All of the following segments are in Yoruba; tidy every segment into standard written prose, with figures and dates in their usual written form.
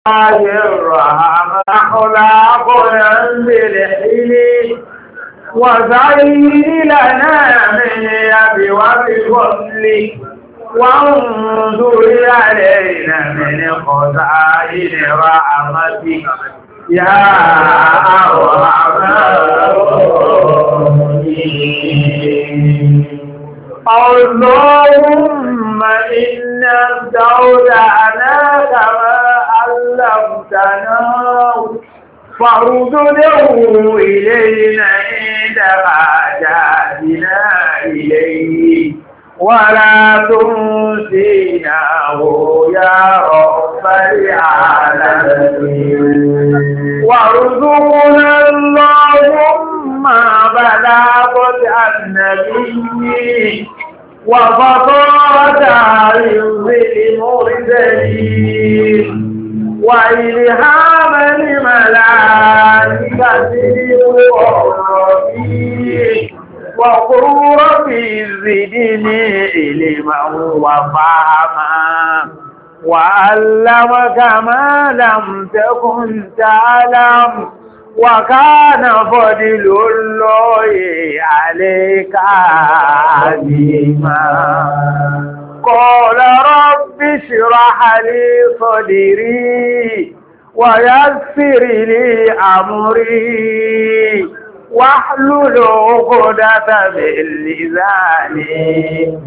الرحمن أخلاق بالحلي وزين لنا من يد وبفضل وانظر علينا من خزائن رحمتك يا أرحم الراحمين. اللهم إنا استودعناك ما علمتنا فارده إلينا عند حاجاتنا إليه ولا تنسيناه يا رب العالمين. وارزقنا اللهم بلاغة النبي وفطرة عرض المرسلين وإلهام الملائكة المقربين وقرة الزدن علما وفهما وعلمك ما لم تكن تعلم وكان فضل الله عليك عظيما. قال رب اشرح لي صدري ويسر لي أمري واحلل عقدة من لساني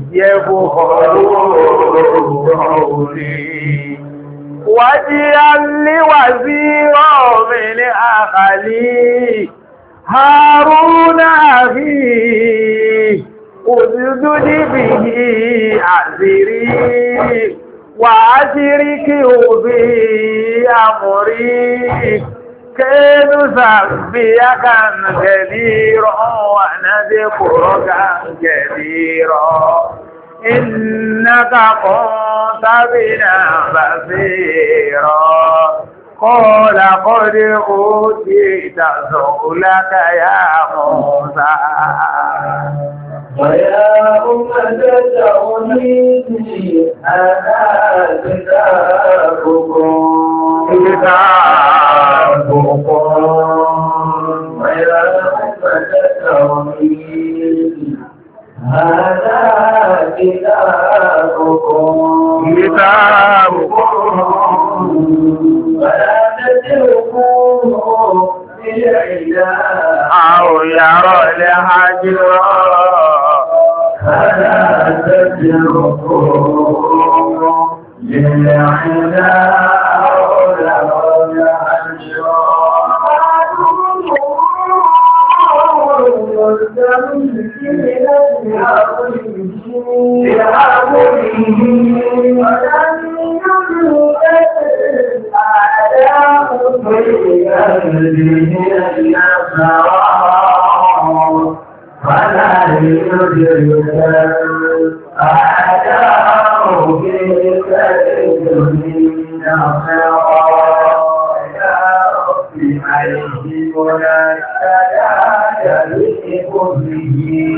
يفقهوا قولي واجعل لي وزيرا من أهلي هارون أخي أسدد به أزري وأشركه في أمري كي نسبحك كثيرا ونذكرك كثيرا إنك كنت بنا بصيرا. قال قد أوتيت سؤلك يا موسى ويا أمة تونيني أنا كتابكم ويا أمة تونيني هذا كتابكم ولا تتركوه بالعداء أو يرى الحجر فلا تتركوه بالعداء أو يرى الحجر فلا يدرك أعداء بالكذب نصرا يا رب أيدينا السداد بكفره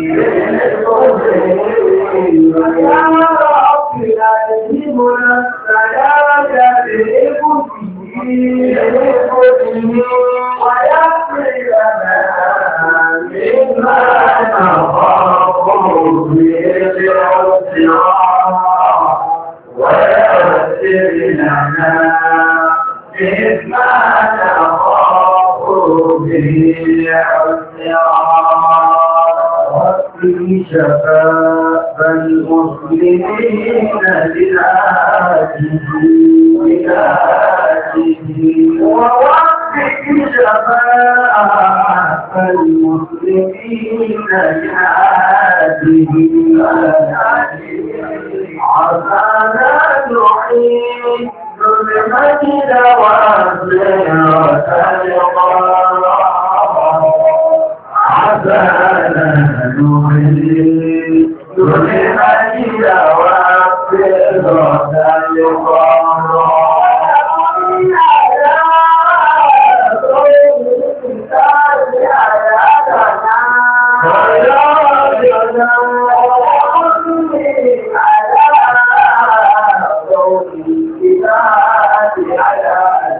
يا رب أيدينا السداد بكفره ويغفر لنا مما نخاف به ويغفر لنا مما نخاف به ربي شفاء المسلمين لذاته ووفق شفاء المسلمين لذاته عسانا نحيي بالمجد والزيارة عسانا نحيي بالمجد والزيارة على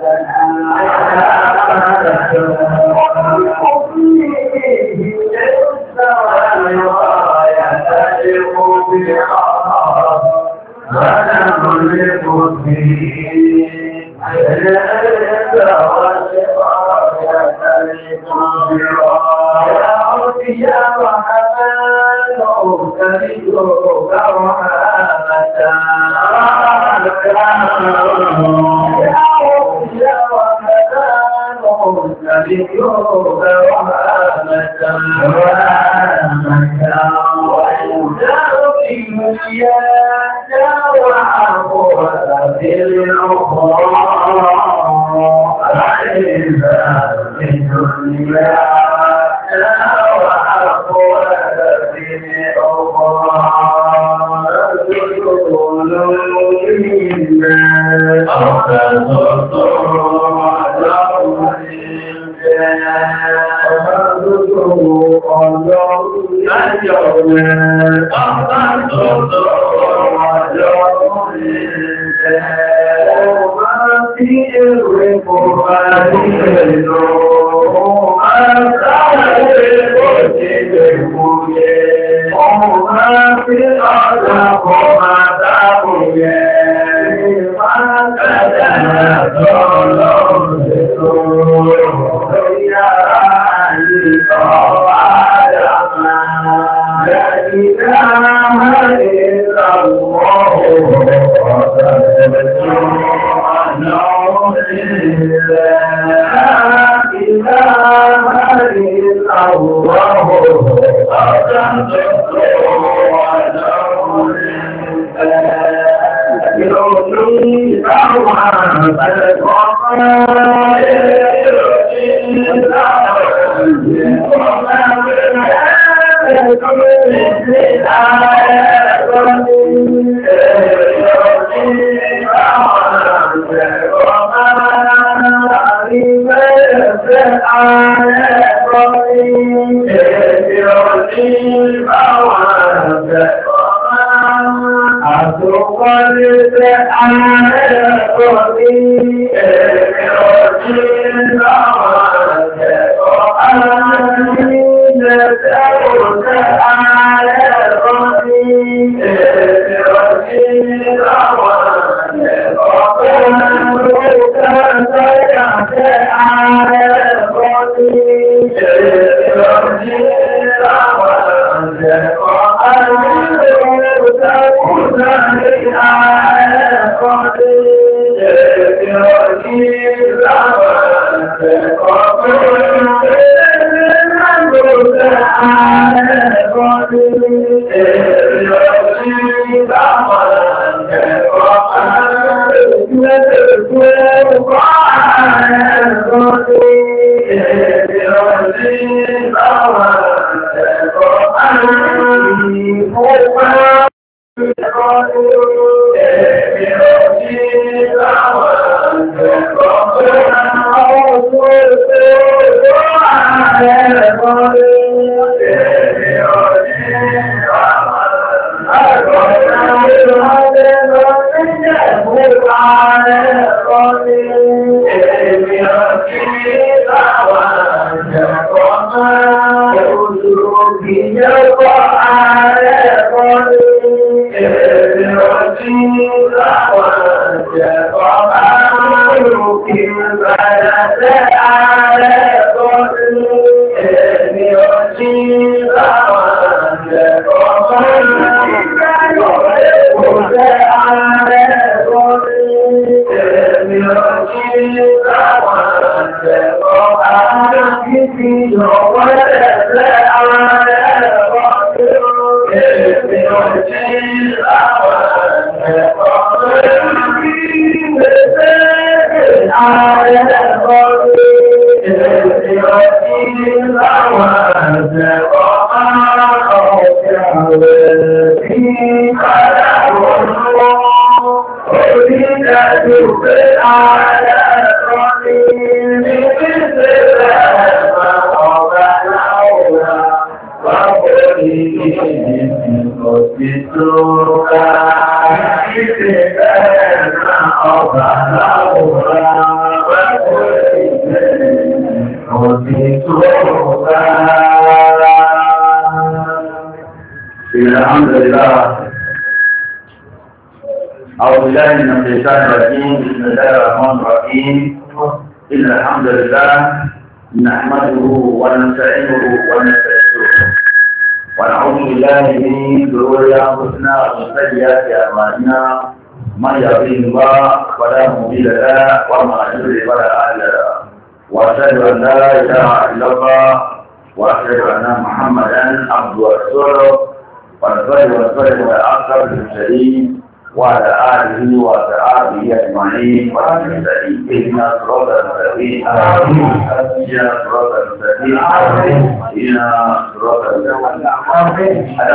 أعوذ بالله من الشيطان الرجيم بسم الله الرحمن الرحيم إن الحمد لله نحمده ونستعينه ونستغفره ونعوذ بالله من شرور أنفسنا ومن سيئات أعمالنا من يهده الله فلا مضل له ومن يضلل فلا هادي له وأشهد أن لا إله إلا الله وأشهد أن محمدا عبده ورسوله ونصلي ونسلم على أشرف المرسلين وعلى آله وصحبه أجمعين اهدنا الصراط المستقيم اهدنا الصراط المستقيم اهدنا الصراط المستقيم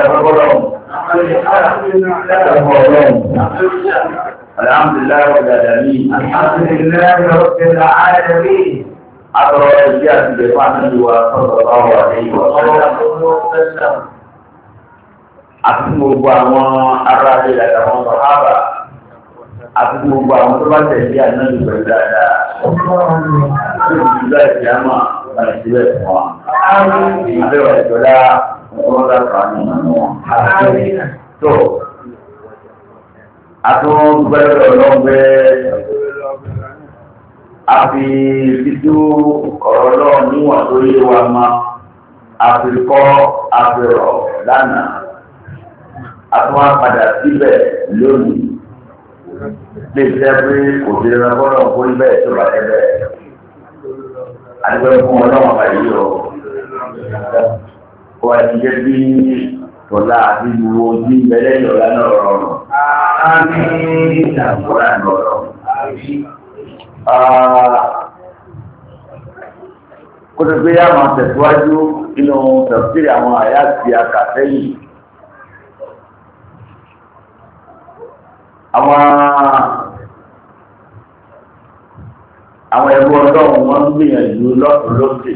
الحمد لله رب العالمين الحمد لله رب العالمين أقرأ الجهة بفعله صلى الله عليه وسلم àti gbogbo àwọn ará ilé àtàwọn sọ̀hábà àti gbogbo àwọn tó bá tẹ̀lé ànábì pẹ̀lú dáadáa tó ti dúdú àti àmà láti síbẹ̀ fún wa. Abẹ́wà ìjọba ọ̀pọ̀ láta ní ìmọ̀ wọn. Tó àtúngbẹ́rẹ́ ọlọ́gbẹ́ àfi títú ọ̀rọ̀ náà níwọ̀n tó yé wa ma àfikọ́ àfihàn lánàá. Àtúwá padà síbẹ̀ lónìí lè jẹ́ pé òṣèré ọgbọ́nà kó ibẹ̀ tó bá tẹ́lẹ̀ àdúgbò fún ọlọ́wọ́n báyìí o kó wá ti jẹ́ bí tọ́lá àti ìlú ojú ìbẹ̀lẹ̀ ìyọ̀lá náà rọrùn ìdàgbọ́lá náà rọrùn. Kó tó gbé yá máa tẹ̀síwájú nínú tẹ̀síwájú àwọn àyà ti àkàtẹ́yìn. Àwọn ẹ̀rú ọlọ́run wọ́n ń gbìyànjú lọ́tún lókè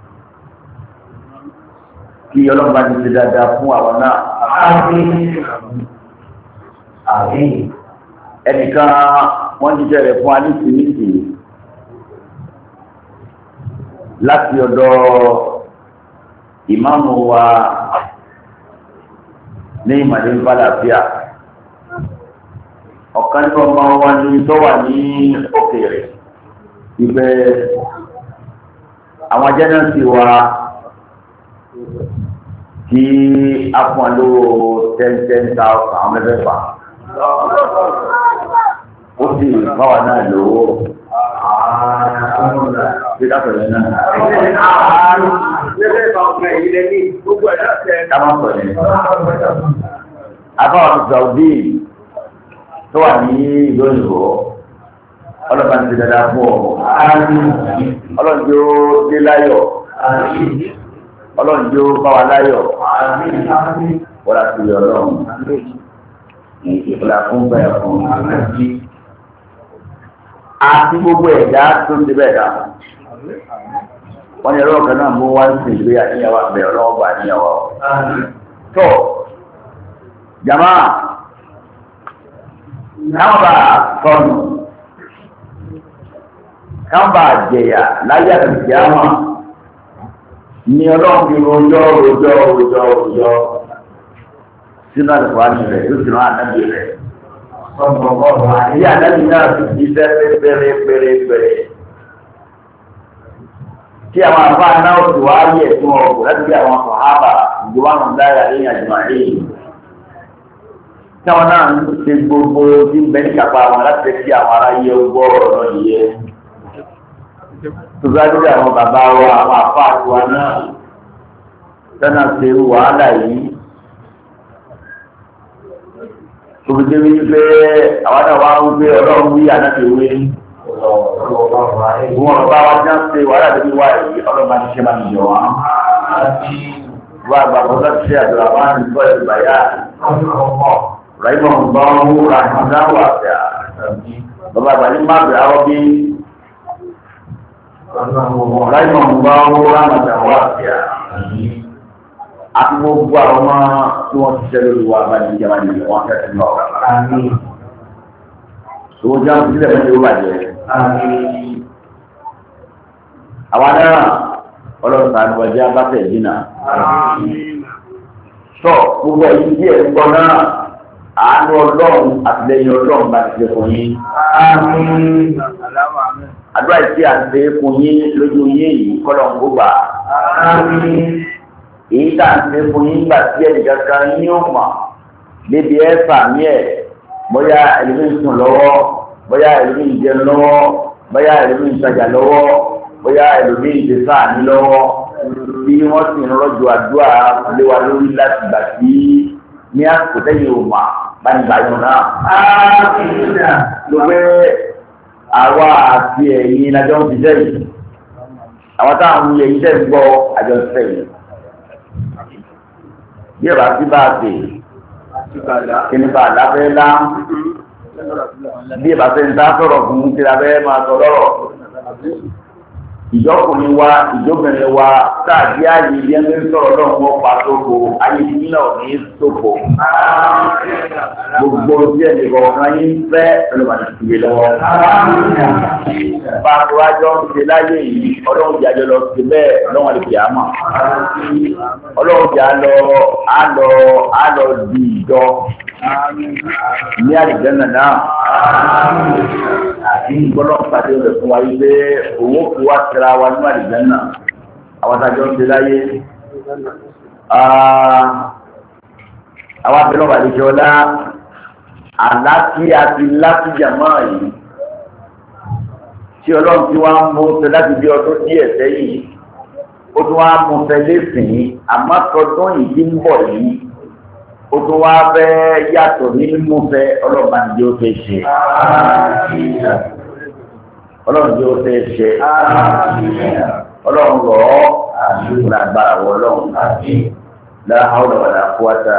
kí ọlọ́run bá ti ṣe dáadáa fún àwọn náà. Ẹnìkan wọ́n jíjẹ́ rẹ̀ fún alísìírísì láti ọ̀dọ̀ ìmáàmù wa ní ìmàlẹ́ ìbálàfíà. Ọ̀kan ní ọmọ wọn ní tó wà ní òkèèrè ibẹ̀ àwọn jẹ́nàsì wa kí a fún wa lówó 10,000 àwọn mẹ́fẹ́fà ó sì báwa náà lówó bí káfẹ̀rẹ̀ náà afáwọn Saudi tó wà ní ìlú òyìnbó ọlọ́pàá ti dada fún ọ ọlọ́njọ́ dé láyọ̀ ọlọ́njọ́ báwa láyọ̀ wọ́n láti rí ọlọ́run ìfìlà fún bẹ́ẹ̀ fún àti gbogbo ẹ̀dá tó ti bẹ́ẹ̀ dá wọ́n ní ọlọ́run kan náà mú wá sí ìgbé àníyàwó àbẹ̀ ọlọ́run bá níyàwó tó jàmá kámbà sọnù kámbà jẹyà láyé àtìsí àmà ní ọlọ́run fi rojọ́ sínú àlùkò àmì rẹ̀ yóò sì rán ànábì rẹ̀. Ní ànábì náà fi jíṣẹ́ pérépéré. Kí àwọn àfáà náà sì wá yẹ fún ọ̀gbọ̀n láti bí àwọn sàhábà ìjọba náà dára ní àjùmọ̀ èyí. Táwọn náà ń ṣe gbogbo tí ń bẹ ní kápá wọn láti fẹ́ kí àwọn aráyé gbọ́ ọ̀rọ̀ náà yẹ. Tòzájú àwọn bàbá wa, àwọn àfáà tiwa náà tẹ́nà ṣe wàhálà yìí. Tòbídé wí pé àwọn náà wá ń gbé ọlọ́run wí ànáti wí. Wọ́n bá wá já ń ṣe wàhálà tó bí wá yìí ọlọ́run máa ń ṣe máa ń jọ wá. Wọ́n àgbàgbọ́ láti ṣe àdúrà máa ń gbọ́ ìgbàyà. Raimọ̀ ń bá wọn wúra ìmọ̀dá wà fẹ́ bàbá àgbà ní máàbì àwọn bí Raimọ̀ ń bá wọn wúra ìmọ̀dá wà fẹ́ àti gbogbo àwọn ọmọ tí wọ́n ti ṣẹlẹ̀ lórí wa bá ní ìjọba ní wọ́n tẹ̀sí lọ. Owó jẹ́ àwọn ìdílé mẹ́jọ ó bàjẹ́. Àwa náà ọlọ́run tàbí ọjọ́ abáfẹ́ ìdínà. Sọ gbogbo ẹ̀yìn díẹ̀ gbọ́ náà àánú ọlọ́run àtìlẹ́yìn ọlọ́run bá ti ṣe fún yín. Àdúrà ìsí àti fún yín lójú yín yìí kọ́lọ̀ ń gbógbà. Èyí tá à ń ṣe fún yín gbà sí ẹnì kankan yín ó mọ̀ débi ẹ̀fà mí ẹ̀ bóyá ẹlòmíì ń sùn lọ́wọ́ bóyá ẹlòmíì ń jẹun lọ́wọ́ bóyá ẹlòmíì ń tajà lọ́wọ́ bóyá ẹlòmíì ń ṣe sáàní lọ́wọ́ bí wọ́n sì ń rọ́jò àdúrà lé wa lórí láti gbà sí ní àsìkò tẹ́yìn ò mà bá ní gbàyàn náà. Ló pé àwa àti ẹ̀yin lájọ́ ń fi sẹ́yìn àwọn táwọn ń yẹ iṣẹ́ ń gbọ́ àjọ sẹ́yìn. Bí ẹ̀bà sí bá a sè kìnnìkan àdáfẹ́ lá bí ẹ̀bà sẹ́yìn tá sọ̀rọ̀ fún kí la fẹ́ máa sọ lọ́rọ̀. Ìjọkùnrin wa ìjọbìnrin wa sáàdí ààyè ilé ẹni sọ̀rọ̀ náà wọ́n pa sóko ayé yìí náà ní sóko. Gbogbo tí ẹnì kọ̀ọ̀kan yín fẹ́ ọlọ́mọdé ti gbé lọ́wọ́. Pàtó ajọ́ ń ṣe láyé yìí ọlọ́run jẹ́ àjọ lọ sí bẹ́ẹ̀ ọlọ́run lè fi àmọ́. Ọlọ́run jẹ́ àlọ́ di ìjọ ní àlìjẹ́nà náà. Àti ìgbọ́dọ̀ pàdé rẹ̀ fún wa yìí pé owó kú wá tẹ̀ra wa ní àlìjẹ́nà àwọn àtàjọ ń ṣe láyé. Àwọn abẹ́rẹ́ ọ̀bà lè jọ lá àlákí àti látìjàmọ́ yìí tí ọlọ́run tí wọ́n á mú ṣe láti bí ọdún díẹ̀ sẹ́yìn ó tún wá mú fẹ́ lẹ́sìn àmọ́ tọdún yìí tí ń bọ̀ yìí ó tún wá fẹ́ yàtọ̀ ní mímú fẹ́ ọlọ́ba ní ó fẹ́ ṣe. Ọlọ́run ní ó fẹ́ ṣe. Ọlọ́run rọ̀ ọ́ àṣùkò àgbàrá wọ ọlọ́run àti láhàúlà wà láàkúwàtà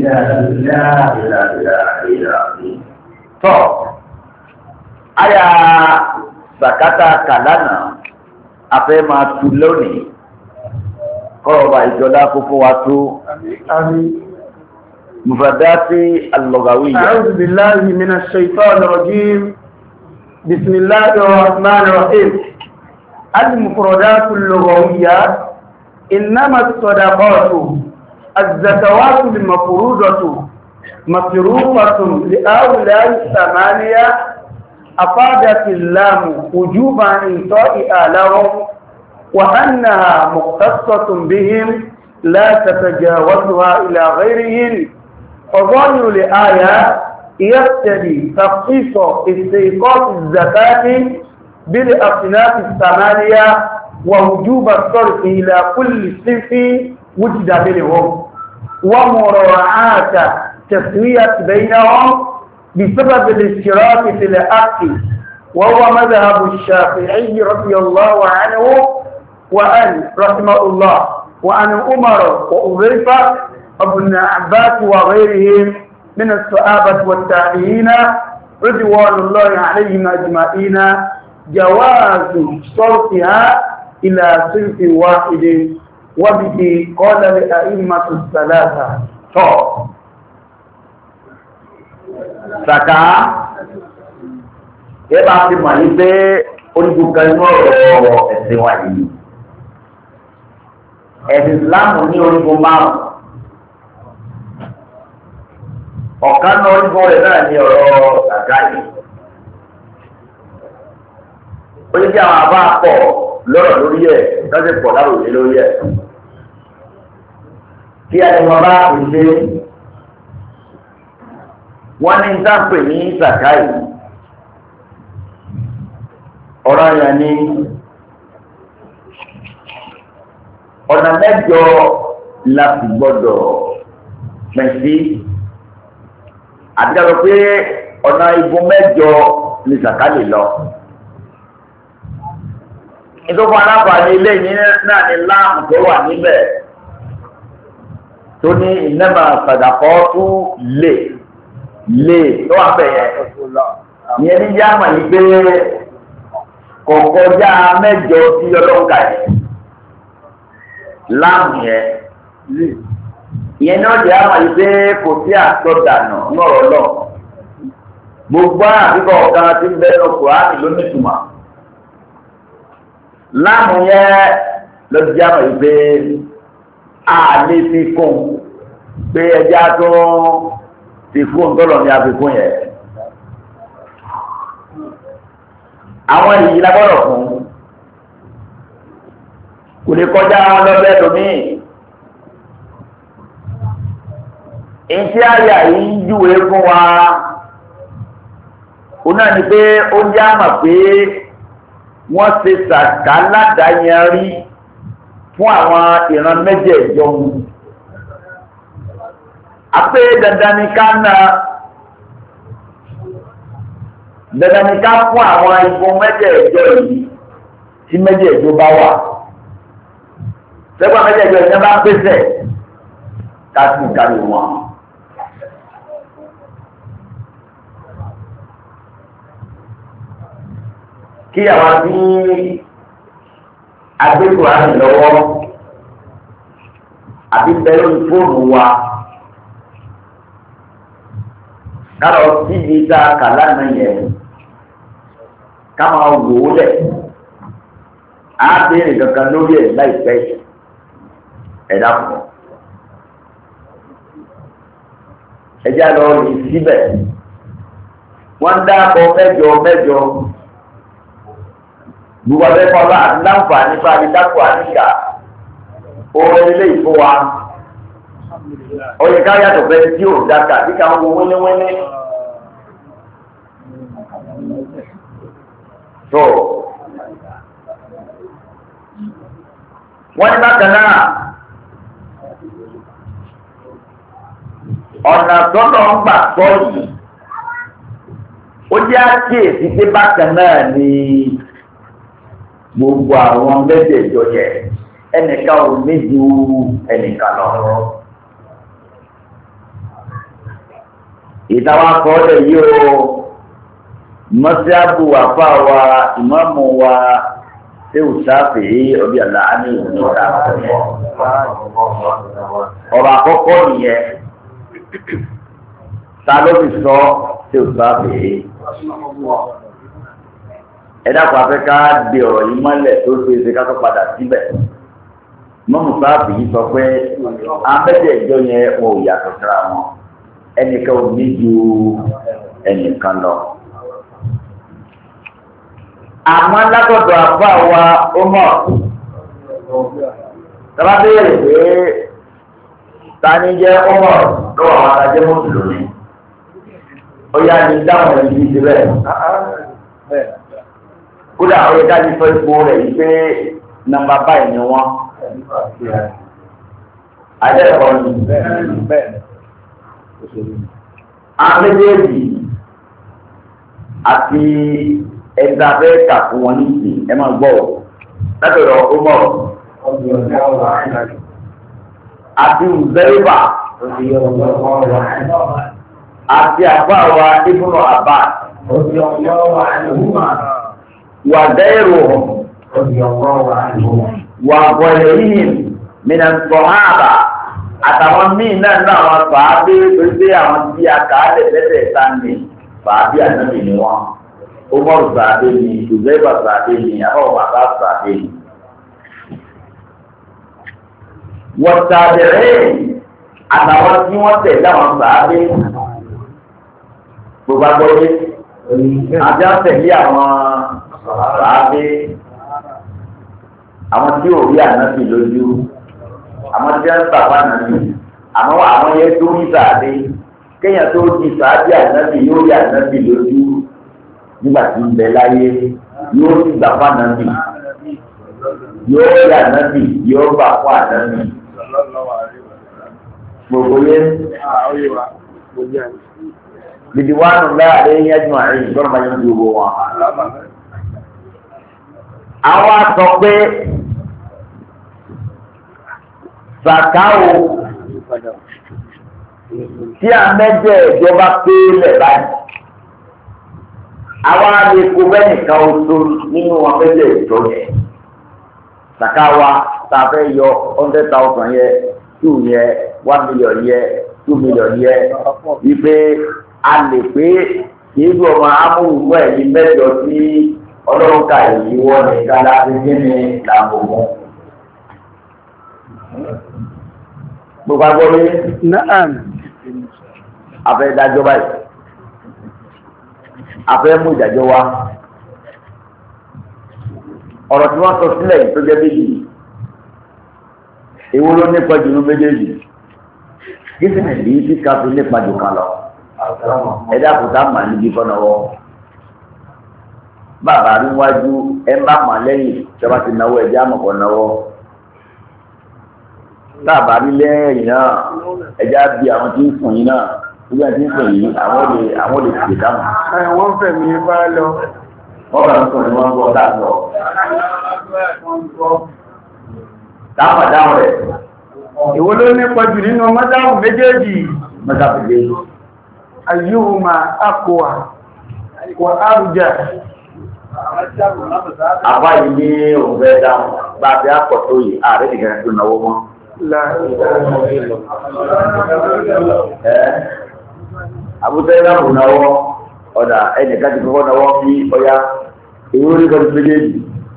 ìlà. Tọ́ àyà sàkátà kàlánà afẹ́ máa tu lónìí kọ́ọ̀bà ìjọba fúnfún wa tó. مفردات اللغوية. أعوذ بالله من الشيطان الرجيم. بسم الله الرحمن الرحيم. المفردات اللغوية إنما الصدقات الزكوات المفروضة مصروفة لهؤلاء الثمانية أفادت اللام وجوب إعطائها لهم وأنها مختصة بهم لا تتجاوزها إلى غيرهم. فظاهر الآية يقتضي تخصيص استيقاظ الزكاة بالأصناف الثمانية ووجوب الصرف إلى كل صنف وجد منهم ومراعاة تسوية بينهم بسبب الاشتراك في الأكل وهو مذهب الشافعي رضي الله عنه وأن رحمه الله وعن عمر وأضيفة ابن عباس وغيرهم من الصحابة والتابعين رضوان الله عليهم أجمعين جواز صرفها إلى صنف واحد وبه قال الأئمة الثلاثة. Sàká yẹ bá ti mọ̀ ní pé onígbùkan inú ọ̀rọ̀ ẹ̀sìn wà yìí. Ẹ̀sìn Ìsìláàmù ní orígun márùn-ún. Ọ̀kan náà orígun rẹ̀ náà ní ọ̀rọ̀ sàká yìí. Ó yẹ kí àwọn àbá pọ̀ lọ́rọ̀ lórí ẹ̀ lọ́sẹ̀ pọ̀ láròyé lórí ẹ̀. Kí ẹni wọn bá fi ṣe wọ́n ní dápè ní sàká yìí. Ọ̀rọ̀ yẹn ní ọ̀nà mẹ́jọ la fi gbọ́dọ̀ pẹ̀sí àdìgbàgbọ́ pé ọ̀nà igun mẹ́jọ ni sàká lè lọ. Ìtòkùn alábàáni ilé yìí náà ni láàmù tó wà níbẹ̀ tó ní ìnẹ́mà sàdàkọ́ tó lè tó wà bẹ̀yẹ. Ìyẹn ní yáàmà yìí pé kọ̀ọ̀kọ̀já mẹ́jọ tí ọlọ́ǹkà yẹn láàmù yẹn ìyẹn náà jẹ́ àmà yìí pé kò sí àtọ́dànà lọ́rọ̀ lọ gbogbo àbíkọ̀ ọ̀kan tí ń bẹ́ẹ̀ lọ́kọ̀ á nílò nítumọ̀ láàmù yẹn ló jẹ́ àmà yìí pé a lè fi kún pé ẹja tó ti fún tọ́lọ̀ ní àfikún yẹn. Àwọn èyí lágbọ́dọ̀ fún kò lè kọjá wọn lọ́bẹ̀ lómi. Ìṣe àyà yìí ń júwe fún wa ó náà ni pé ó jẹ́ àmà pé wọ́n ṣe sàkà ládàáyanrí fún àwọn ìran mẹ́jẹ̀ẹ̀jọ wọn. Àpé dandan ni ká na dandan ni ká fún àwọn igun mẹ́jẹ̀ẹ̀jọ yìí tí mẹ́jẹ̀ẹ̀jọ bá wà. Sẹ́gbọ́n mẹ́jẹ̀ẹ̀jọ yìí bá ń pèsè ká sì kárí wọn. Kí àwọn tí agbẹ́kọ̀ọ́ àmì lọ́wọ́ àbí bẹ́ẹ̀ ní fóònù wa kálọ̀ síbi tá a kà lánàá yẹn ká máa wò ó lẹ̀ á béèrè kankan lórí ẹ̀ láìpẹ́ ẹ̀dá fún un. Ẹjẹ́ lọ rí síbẹ̀ wọ́n ń dáàbọ̀ mẹ́jọ. Gbogbo abẹ́ kọ́ bá àti láǹfààní bá ní dákò àníkà orin ilé ìfún wa. Ó yẹ ká yàtọ̀ fẹ́ tí ò dáka bí ká ń wo wíníwíní. So, wọ́n ní bákan náà ọ̀nà tọ́lọ̀ ń gbà sọ yìí ó jẹ́ àkíyèsí pé bákan náà ni gbogbo àwọn mẹ́jẹ̀ẹ̀jọ yẹ ẹnìkan ò ní ju ẹnìkan lọ. Ìtawà kọ́ọ̀lẹ̀ yìí o mọ́síábù àfa wa ìmáàmù wa Ṣéhù Ṣáfi'í ọbí àlá ní ìwòye ọ̀rọ̀ àkọ́kọ́. Ọ̀rọ̀ àkọ́kọ́ nìyẹn ta ló fi sọ Ṣéhù Ṣáfi'í. Ẹ dákun afẹ́ ká di ọ̀rọ̀ yìí mọ́lẹ̀ tó ṣe é ṣe ká tó padà síbẹ̀. Mọ́mù Ṣáfi'í sọ pé abẹ́jẹ̀jọ yẹn wọn ò yàtọ̀ síra wọn. Ẹnìkan ò ní ju ẹnìkan lọ. Àmọ́ látọ̀dọ̀ àbá wa ó mọ̀. Tọ́lá béèrè pé ta ni jẹ́ ọmọ lọ́wọ́ àwọn adájẹ́ mùsùlùmí. Ó yá ni dáhùn ẹni bí ti bẹ́ẹ̀. Kódà ó yẹ ká ní sọ ipò rẹ̀ yìí pé nọ́mbà báyìí ni wọ́n. Adẹ́kọ̀ọ́ ni. Àméjèèjì àti ẹ̀dá bẹ́ẹ̀ kà fún wọn nísìn ẹ máa gbọ́ ọ látọ̀dọ̀ ọmọ àti Uzaiba àti àbáwa Ibnu Abbas wà dẹ́rù wà bọ̀lẹ́yìn mìíràn sọ̀háàbà àtàwọn míì náà ní àwọn fàábí pé àwọn tí a kà á lè tẹ́tẹ̀ ta ní fàábí ànábì ni wọn. Umar fàábí ni Uzaiba fàábí ni àwọn bàbá fàábí ni. Wọ́n tàbẹ̀rẹ̀ àtàwọn tí wọ́n tẹ̀ láwọn fàábí gbogbo agbọ́dé àti àtẹ̀lé àwọn fàábí àwọn tí ò rí ànábì lójú. Àwọn tí wọ́n bàbá nàbí àmọ́ àwọn yẹn tó rí sàádé kéèyàn tó di sàádé ànábì yóò rí ànábì lójú nígbà tí ń bẹ láyé yóò sì gbà fún ànábì yóò rí ànábì yóò gbà fún ànábì gbogbo yẹn bìdì wà nù láàrin yẹn jùmọ̀ àyè ìgbọ́n máa ń gbogbo wọn. Àwọn sọ pé Sàkáwò tí a mẹ́jẹ̀ ìjọba pé lẹ̀ báyìí. Àwọn àlekò bẹ́nìkan oṣù nínú wọn mẹ́jẹ̀ ìjọ yẹn. Sàkáwà tá a fẹ́ yọ 100,000 yẹ, 2 yẹ, 1 million yẹ, 2 million yẹ. Wípé a lè pé kì í gbọ́ ọmọ amúhùnmọ́ ẹ̀yìn mẹ́jọ sí ọlọ́run ká èyí wọ́n ní kálá ti kí ni làbòmọ́. Gbogbo agbọ́lé. afẹ́ dájọ́ báyìí afẹ́ mú ìdájọ́ wá ọ̀rọ̀ tí wọ́n sọ sílẹ̀ yìí tó jẹ́ méjì èwo ló nípa jù ní méjèèjì kí sì ní bí tí ká fi nípa jù kan lọ ẹ̀dá kùtà mà níbi fọ́nàwọ́ bàbá rí wájú ẹ bá mà lẹ́yìn tí wọ́n ti náwó ẹ̀jẹ̀ àmọ̀kọ̀ náwó bàbá rí lẹ́yìn náà ẹ̀jẹ̀ á bí àwọn tí ń sùn yín náà nígbà tí ń sùn yìí àwọn lè tètè dáhùn. Wọ́n fẹ̀mí bá lọ. Wọ́n kàn ń sọ ni wọ́n ń gbọ́ dáàbọ̀. Dáhùn rẹ̀. Èwo ló nípa jù nínú mọ́dáhùn méjèèjì? Mọ́dáhùn méjèèjì. Ayyuhuma aqwa wa arja. Àbá yìí ní òun fẹ́ dáhùn bá a fi àpọ̀ tó yìí ààrẹ nìkan tó náwó mọ́. Àbútẹ́ náà kò náwó ọ̀dà ẹnìkan ti kọ́kọ́ náwó bí ọya èwo orí kan ti méjèèjì.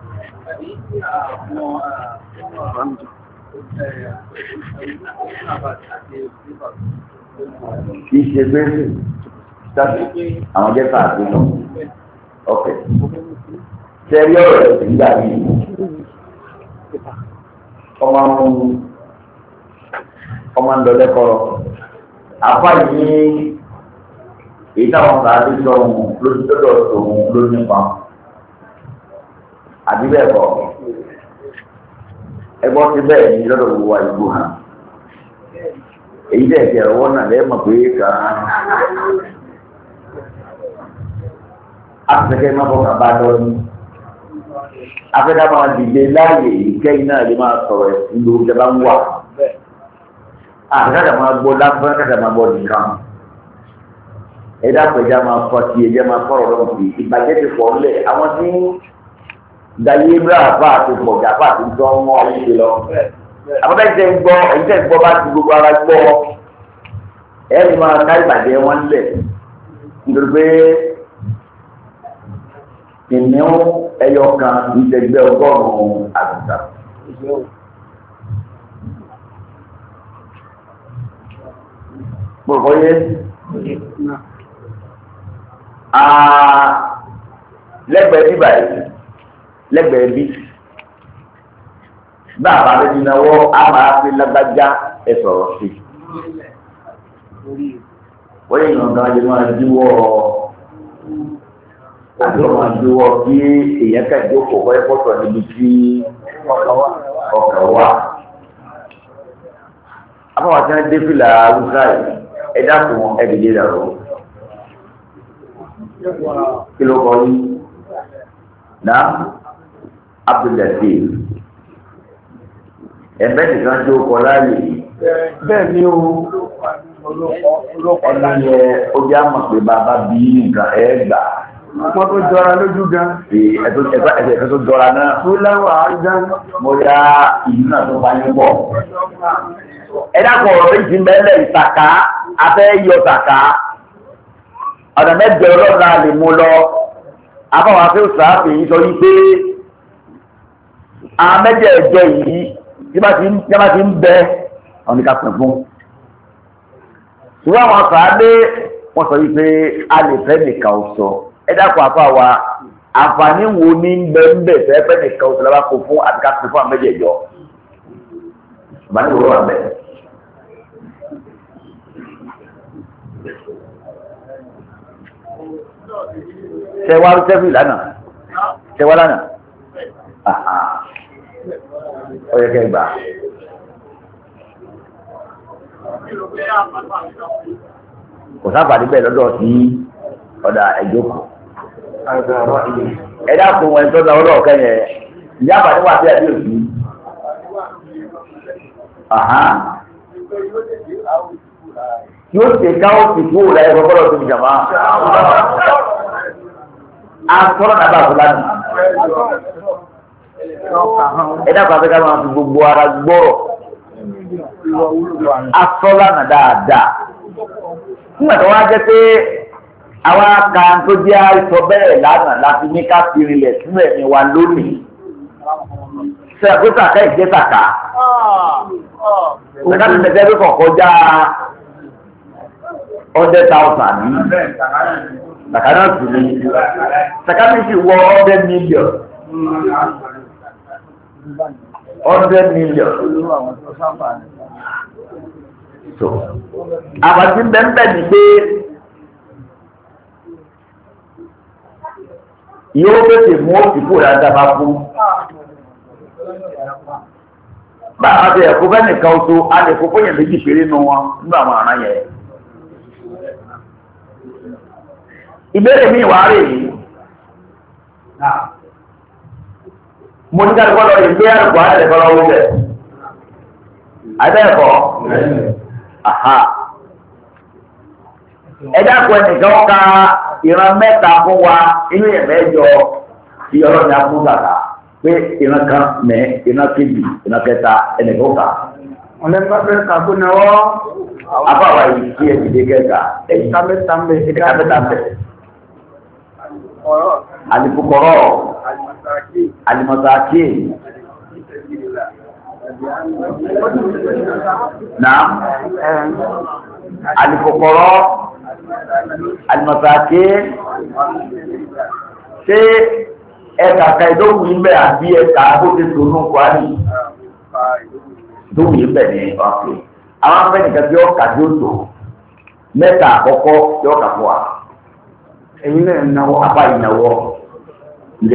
Kì í ṣe gbèsè sábì àwọn jẹ́ fàájì náà. Okay. Sẹ́rí ọ̀rọ̀ ẹ̀sìn nígbà yìí. Ọmọ ń lọ lẹ́kọ̀ọ́. Àpá yìí èyí táwọn kan ti sọ ohun lójútọ́dọ̀ ohun ló nípa. Àbí bẹ́ẹ̀ kọ́. Ẹgbọ́n ti bẹ́ẹ̀ ní lọ́dọ̀ gbogbo àdúgbò hàn. Èyí dẹ̀ ti ẹ̀rọ wọ́n náà lẹ́ẹ̀mọ̀ pé kàn án. Afẹ́kẹ́ máa bọ́ bàbá lọ́ní. Afẹ́kẹ́ máa dìde láàyè ìkẹyìn náà lè máa sọ̀rọ̀ ẹ̀sìn ló jẹba ń wà. Afẹ́kẹ́ máa gbọ́ lápẹ́ kẹ́kẹ́ máa gbọ́ nìkan. Ẹ̀dá pẹ̀já máa fọ́ sí ẹ̀jẹ̀ máa fọ́rọ̀ lọ́wọ́ sí ìbàjẹ́ ti pọ̀ ńlẹ̀. Àwọn tí dayé bá àbá àti pọ̀jà àbá àti tọ́ mọ́ ayé ṣe lọ. Àbúkẹ́ ìṣe ń gbọ́ èyí tẹ̀ ń gbọ́ bá ti gbogbo ara gbọ́. Ẹ̀rí máa ká ìbàjẹ́ wọn lẹ̀. Nítorí pé kìnìún ẹyọ kan ìdẹgbẹ́ ọgọ́rùn-ún àgùntàn. Gbogbo yé lẹ́gbẹ̀ẹ́ bíbà yìí lẹ́gbẹ̀ẹ́ bí bàbá rẹ̀ nínáwó a máa fi lágbájá ẹ sọ̀rọ̀ sí i. Wọ́n yẹ ìyọ̀ǹda yẹn máa díwọ́ àti ọmọ àdúgbò kí èèyàn kẹ́kẹ́ kò wọ́ ẹ̀fọ́tọ̀ níbi tí ọkọ̀ wà. Afọwọ́ àti ẹni dẹ́fìlà arúgbó ẹ̀dá kò wọ́n ẹ̀dìdé dàrú. Kí ló kọ́ yín? Nà Abdulaziz. Ẹ̀bẹ́ nìkan tó kọ láàyè. Bẹ́ẹ̀ ni o. Ẹni yẹ ojú àmọ̀ pé bàbá bí nǹkan ẹ̀ gbà. Wọ́n tó jọra lójú gan. Ẹ̀sẹ̀ tó jọra náà. Tó láwà ájá. Mo yá ìlú náà tó báyé pọ̀. Ẹ dákọ̀ ọ̀rọ̀ méjì mẹ́lẹ̀ ìtàkà, afẹ́ yọ tàkà. Ọ̀nà mẹ́jọ ọlọ́run a lè mú lọ. Afọwọ́ afẹ́ òṣàfẹ́ yìí sọ wípé àwọn mẹ́jọ ẹ̀jọ yìí tí bá ti ń bẹ ọ̀nà ká pẹ̀ fún. Ṣùgbọ́n àwọn àfàádé wọ́n sọ wípé a lè fẹ́ nìkan sọ. Ẹ dákọ̀ àfa wa àǹfààní wo ní bẹ́ẹ̀ fẹ́ nìkan oṣù lábá kó fún àti ká kó fún àmẹ́jẹ̀ ìjọ. Àǹfààní wo wà bẹ́ẹ̀? Ṣẹ̀wá sẹ́fì lánàá? Ṣẹ̀wá lánàá? Ó yẹ kẹ́ gbà. Kò sábàdí bẹ́ẹ̀ lọ́dọ̀ sí ọ̀dà ẹ̀jọ́kù. Ẹ̀dá kò wọ́n tó náà lọ́wọ́ kẹ́yẹ ìyá àbàdí wà sí ẹ̀dí òsì. Yóò ṣe káwọ́ sí kúrò láyé kọ́kọ́rọ́ tó fi jàmá. Asọ́rọ̀ nàbà fúlàní. Ẹ̀dá kan afẹ́ká máa fi gbogbo ara gbọ́rọ̀. Asọ́lá nà dáadáa. Nígbà tó wá jẹ́ pé àwọn kan tó jẹ́ àìsọ bẹ́ẹ̀ lánàá láti ní ká fi rinlẹ̀ sínú ẹ̀mí wa lónìí. Ṣé àkóso àká ìjẹ́ tàkà? Ṣé ká ti tẹ̀sẹ̀ bí kọ̀ọ̀kan já 100,000 ní sàkánà sí ní sàkánà sí wọ 100 million 100 million so àbàtí bẹ́ẹ̀ ní pé yóò bẹ̀rẹ̀ mú òsìkò dáadáa bá fún báwọn àti ẹ̀kọ́ fẹ́ nìkan oṣù alẹ́kọ́ fóyàn méjì péré nù wọn nínú àwọn àrán yẹn ìbéèrè mi wà rè yìí mo ní káàkiri kọ́lọ́ ìgbé àrùkù àtẹ̀kọ́ lọ́wọ́ bẹ̀ àtẹ̀kọ́ ẹ̀dá kọ́ ẹnìkan ká ìran mẹ́ta fún wa inú yẹn mẹ́jọ tí ọlọ́run á fún bàtà pé ìran kan mẹ́ ìran kejì ìran kẹta ẹnìkan ká. ọ̀lẹ́gbà fẹ́ kàbó náà wọ́. afáwa yìí kí ẹ dìde kẹta. ẹ̀ka mẹ́ta ń bẹ̀. ẹ̀ka mẹ́ta ń bẹ̀. alifukọrọ alimọsaki naam alifukọrọ alimọsaki ṣé ẹ̀ka ka ìdóhùn yìí bẹ àbí ẹ̀ka bó ti tònú kwari ìdóhùn yìí bẹ ní ọkùnrin àwọn afẹnìkan tí ó kà tí ó tò mẹ́ta àkọ́kọ́ tí ó kà fún wa. ẹ̀yin náà náwó apá ìnáwó ilé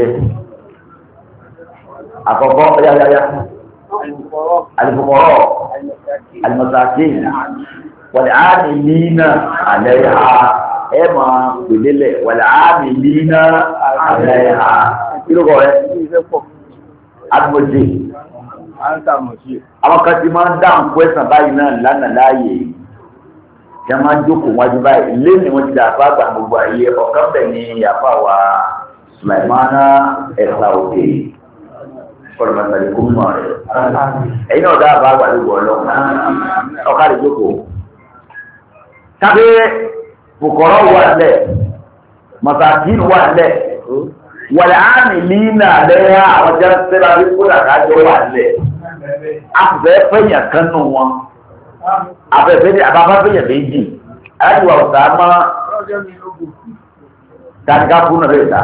àkọ́kọ́ yáyáyá alifukọrọ alimọsaki wàlẹ àmì nínà àlẹ ha ẹ máa pèlélẹ wàlẹ àmì nínà àlẹ ha kílókọ rẹ agbèjì àwọn kan ti máa ń dáhùn kwẹsàn báyìí náà lánàá láàyè tí a máa ń jókòó wájú báyìí lẹ́nu wọn ti dà fún àgbà gbogbo ayé ọ̀kan bẹ̀ ní yàfa wa Sulaimana ẹ̀sà òkè kọlọmọsàlẹ̀ gómìnà rẹ̀ ẹ̀yin náà dá àbá àgbà gbogbo ọlọ́run ọ̀ká lè jókòó. káfí fòkọ̀rọ̀ wà lẹ̀ mọ̀sàkínù wà lẹ̀ wàlẹ̀ àmì lína lẹ́yìn àwọn jẹ́ sẹ́lá rí kódà kájọ wà lẹ̀ àfẹ́ fẹ́yàn kan nù wọn. Afẹ́fẹ́ ní àbáfẹ́yẹ̀ méjì, aláìwà ọ̀sá máa dáadáa fún ọ̀rẹ́ ìta.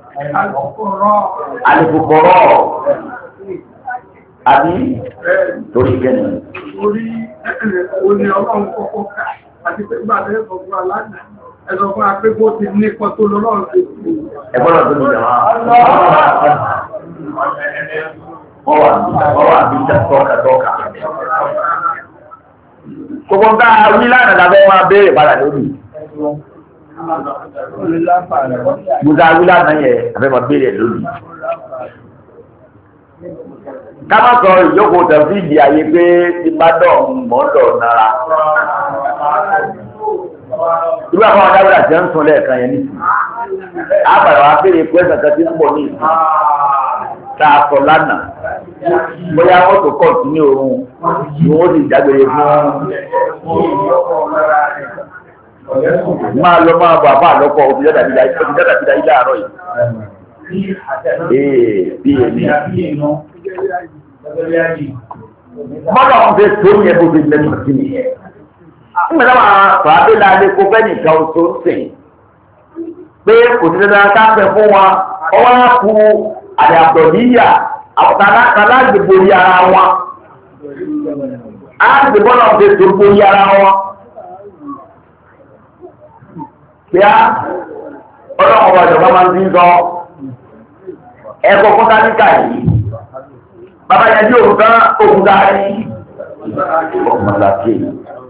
Alìfòkọ̀rọ̀ àbí torí kẹ́ni. Orí òní ọlọ́run kọ́kọ́ ká àti pé gbàdé ẹ̀sọ̀ fún aláàdá ẹ̀sọ̀ fún apégbó ti nípa tó lọ́rùn tó kú. Ẹgbọ́n tó ní ìjọba. Wọ́n wà bí tọ́ka. Gbogbo nǹkan wí lánàá lábẹ́ máa béèrè padà lórí. Gbogbo wí lánàá yẹ abẹ́ máa béèrè lórí. Ká má sọ ìjókòó tẹ̀sí ìdí ayé pé ti bá dọ̀ mọ́dọ̀ nára. Irú àwọn adáwọ̀dà tí ó ń sun lẹ́ẹ̀kan yẹn nísìnyí. Àbàrà wa béèrè pé ẹ̀sán kan ti ń bọ̀ ní ìsìn. Tá a sọ lánàá. Bóyá wọ́n tó kọ̀ sí ní oorun ni wọ́n sì dágbére fún máa lọ máa bọ̀ àbá àlọ́kọ̀ òfin dàbí ilé àárọ̀ yìí. Bí èmi. Mọ́nà ń fẹ́ tó yẹ kó fi lẹ́nu sí nìyẹn. Nígbà táwọn àfàdé lálé kó fẹ́ nìkan tó ń sìn. Pé kò sí dandan ká fẹ́ fún wa, ọwọ́ á kú àdàbọ̀ níyà. Àwọn alágbègbè orí ara wọn, alágbègbè náà fi tó orí ara wọn. Bí a ọlọ́run ọba ìjọba máa ń dín sọ, ẹ̀kọ́ fún táníkà yìí, bàbá yẹn tí òun tán òun dárí, ọmọláké.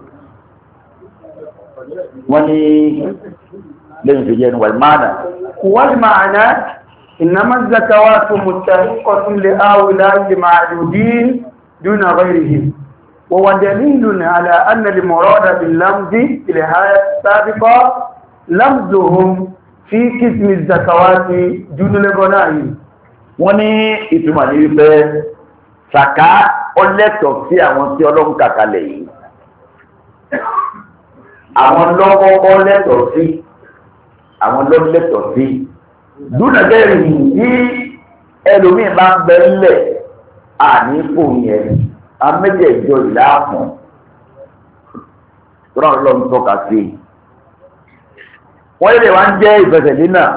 Wọ́n ní lẹ́yìn tó jẹ́ ní wàlmáàdà. Wàlmáàdà. إنما الزكوات مستحقة لهؤلاء المعدودين دون غيرهم وهو دليل على أن المراد باللمز في الآية السابقة لمزهم في قسم الزكوات دون الغنائم. wọ́n ní ìtumọ̀ ní wípé sàká ọlẹ́tọ̀ sí àwọn tí ọlọ́run kàkalẹ̀ yìí àwọn lọ́kọ́kọ́ lẹ́tọ̀ sí àwọn lọ́lẹ́tọ̀ sí dúnàgẹ́rì tí ẹlòmíì bá ń bẹ ńlẹ̀ àníkò yẹn amẹ́jẹ̀jọ ìlàpọ̀ rán lọ́n tọ́ka sí wọ́n lè wá ń jẹ́ ìfẹsẹ̀lé náà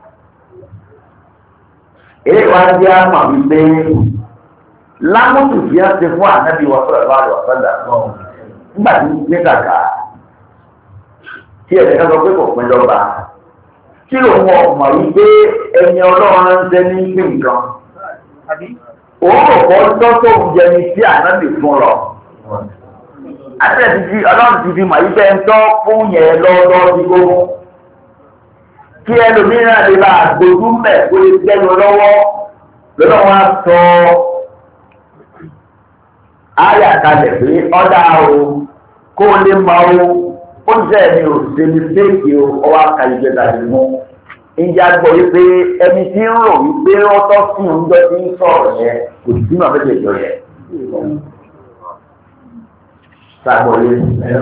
èyí wá ń jẹ́ àmà wípé lámùtù tí a ti fún ànábì wa sọ̀rọ̀ bá lọ sọ́dà nígbà tí ní kàkà tí ẹ̀rẹ́ ká sọ pé kò pín lọ́ba tí òun ọ̀mọ̀ wípé ẹni ọlọ́run ń tẹ́ ní pín nǹkan òun kò kọ́ tọ́tọ́ oúnjẹ ni tí ànábì fún lọ àtẹ̀tí ọlọ́run ti fi mọ̀ yí bẹ́ẹ̀ ń tọ́ fún yẹn lọ́wọ́ sí gbogbo kí ẹlòmíràn lè bá àgbòdú mẹ́ kó lè tẹ́nu lọ́wọ́ lọ́dọ̀ wọn á sọ ayé àkàlẹ̀ pé ọ̀dà o kó o lè mọ o ó ń sẹ́yìn ní òṣèlú fèkì o ọwọ́ àkàlẹ̀ dàbí mú ìjà gbọ́ yí pé ẹni tí ń rò wípé ọtọ́ fún oúnjẹ tí ń sọ̀rọ̀ yẹn kò sí màá fẹ́ tẹ̀jọ yẹn. Sàgbọ̀lé.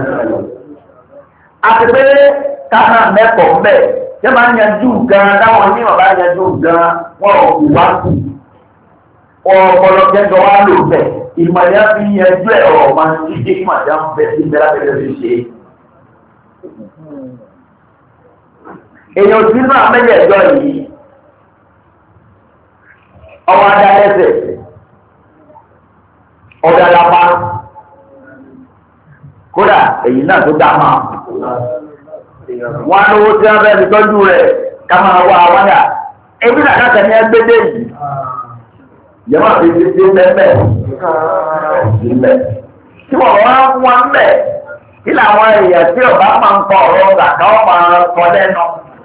Àti pé káná mẹ́kọ̀ọ́ mbẹ́ yẹ máa ń yanjú gan táwọn onímọ̀ bá yanjú gan wọn ò fi wá sí. Ọ̀pọ̀lọpọ̀ ẹjọ́ wa lò bẹ̀. Ìmọ̀ yẹn fi yanjú ẹ̀ ọ̀rọ̀ máa ń dídé kí màdá ń bẹ sí bẹ́ẹ̀ lábẹ́rẹ́ fi ṣe. Èèyàn tí náà mẹ́jẹ̀ ẹjọ́ yìí ọwọ́ adá lẹ́sẹ̀ ọ̀dà lápá. Kódà èyí náà tó dáa máa wọn lówó tí wọn fẹ́ẹ́ fi tọ́jú rẹ̀ ká máa wá wáyà ebi náà káàkiri ní ẹgbẹ́dẹ́ yìí yẹ́mọ̀ fi ti ti mẹ́mẹ́ ìmẹ́ tí wọ́n wá ń wá mẹ́ kí làwọn èèyàn tí ọba máa ń kọ ọ̀rọ̀ gàkà wọn máa kọ lẹ́nu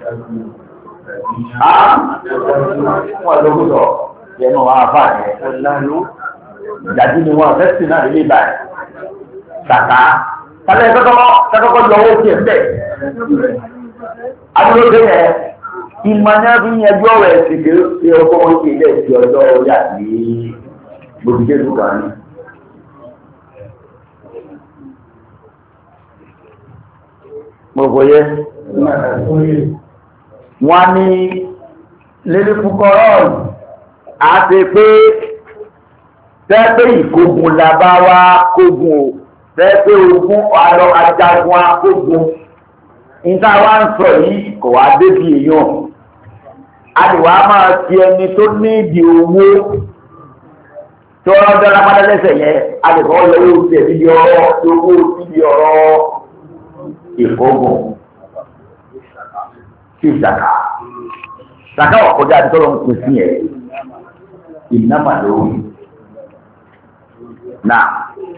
wọn ló gbọ́dọ̀ yẹnu wọn àfa yẹn ìdájú ni wọn fẹ́ẹ́ sìn náà nílé báyìí kàkà. Kálẹ̀ kọ́kọ́ lọ́wọ́ ti ẹ̀ bẹ́ẹ̀. Adúlóde yẹn, ìmọ̀nyá fi ń yẹjọ́ rẹ̀ ṣèké ṣe ọkọ̀ oṣù ilé ti ọjọ́ orí àti gbòdìjẹ́ ìlú kan ní. Mo kò yẹ. Wọ́n ní lérí fúkọ́rọ́ àti pé tẹ́gbẹ́ ìkógun làbá wa kógun o. Bẹ́ẹ̀ ogun ọ̀rọ̀ ajagun akógun níta wá ń sọ yìí kò wá débi èèyàn àdìwá máa ti ẹni tó ní ìdí owó tó rọ́jọ́ lápádá lẹ́sẹ̀ yẹn àdìwọ́ lọ́wọ́ ti ẹ̀bí di ọ̀rọ̀ tó owó síbi ọ̀rọ̀ ìkógun sí ìsàkà sàkà ọ̀kọ́jà àti tọ́lọ́ ń pè sí ẹ̀ ìnámàlówó náà.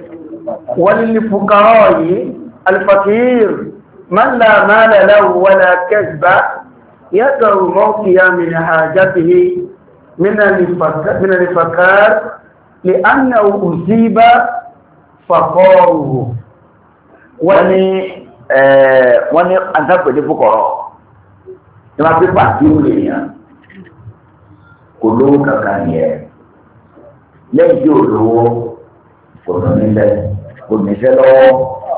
وللفقراء الفقير من لا مال له ولا كسب يقع موقيا من حاجته من الفقار لأنه أصيب فقاره wọ́n ní àtàkùnjẹ́ fúkọ̀rọ̀ ní wọ́n fi pàtíwò lè yàn kò lówó kankan yẹ lẹ́yìn tí ò lówó kò ní nílẹ̀ kò níṣẹ́ lọ́wọ́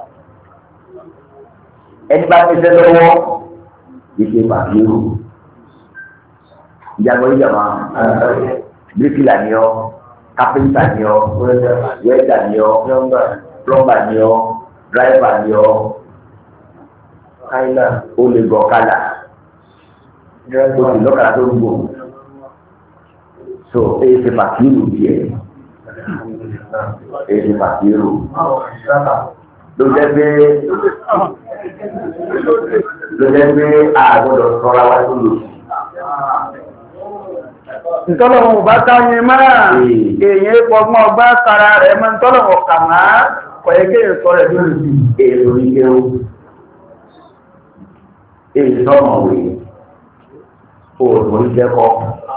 ẹni bá níṣẹ́ lọ́wọ́ ìṣe pàtíwò ìjàgbọ́ ìjàmá bíríkìlà ni ọ́ kápẹ́ńtà ni ọ́ wẹ́dà ni ọ́ plọ́mbà ni ọ́ dráìvà ni ọ́ káyìlá ó lè gbọ́ kálà ó sì lọ́kàlà tó ń gbò so èyí ṣe pàtíwò díẹ̀ èyí ṣe pàtíwò ló jẹ́ pé àgbọ̀dọ̀ sọ́ra wá tó lò sí. Ntọ́lọ̀wọ̀n bá káyẹ máa èyí pọ̀gbọ́n ọgbá kára rẹ̀ mọ́ ntọ́lọ̀wọ̀n kà máa kọ̀yẹ́kẹ́ ìsọ rẹ̀ lórí sí. Èrò ike o, èyí sọ́mọ̀ wè, òòrùn ìjẹ́kọ́,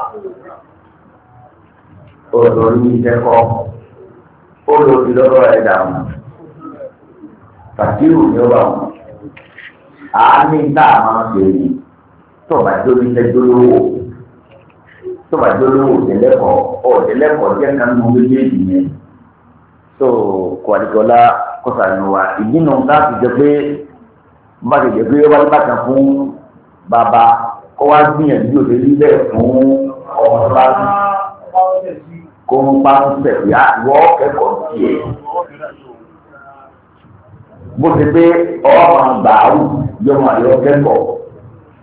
olùdílọ́rọ̀ ẹ̀dà wọn, fàtíwù ni ó bá wọn, àání tá a máa ṣe yìí, tó bá jó ní tẹ́jọ́ lówó. Tó bá jẹ́ olówó òdẹ́lẹ́kọ̀ọ́ jẹ́ kan mú méjèèjì yẹn tó kọ̀ọ̀dìkọ̀lá kọ́sàánú wa ìdínà láti jẹ́ pé bá ti jẹ́ pé wáyé bàtà fún bàbá kó wá gbìyànjú òde níbẹ̀ fún ọmọ láti kó ń pa ń tẹ̀lé àwọ̀ kẹ́kọ̀ọ́ tiẹ̀ bó ti pé ọmọ gbàáwù yọmọ àyọ kẹ́kọ̀ọ́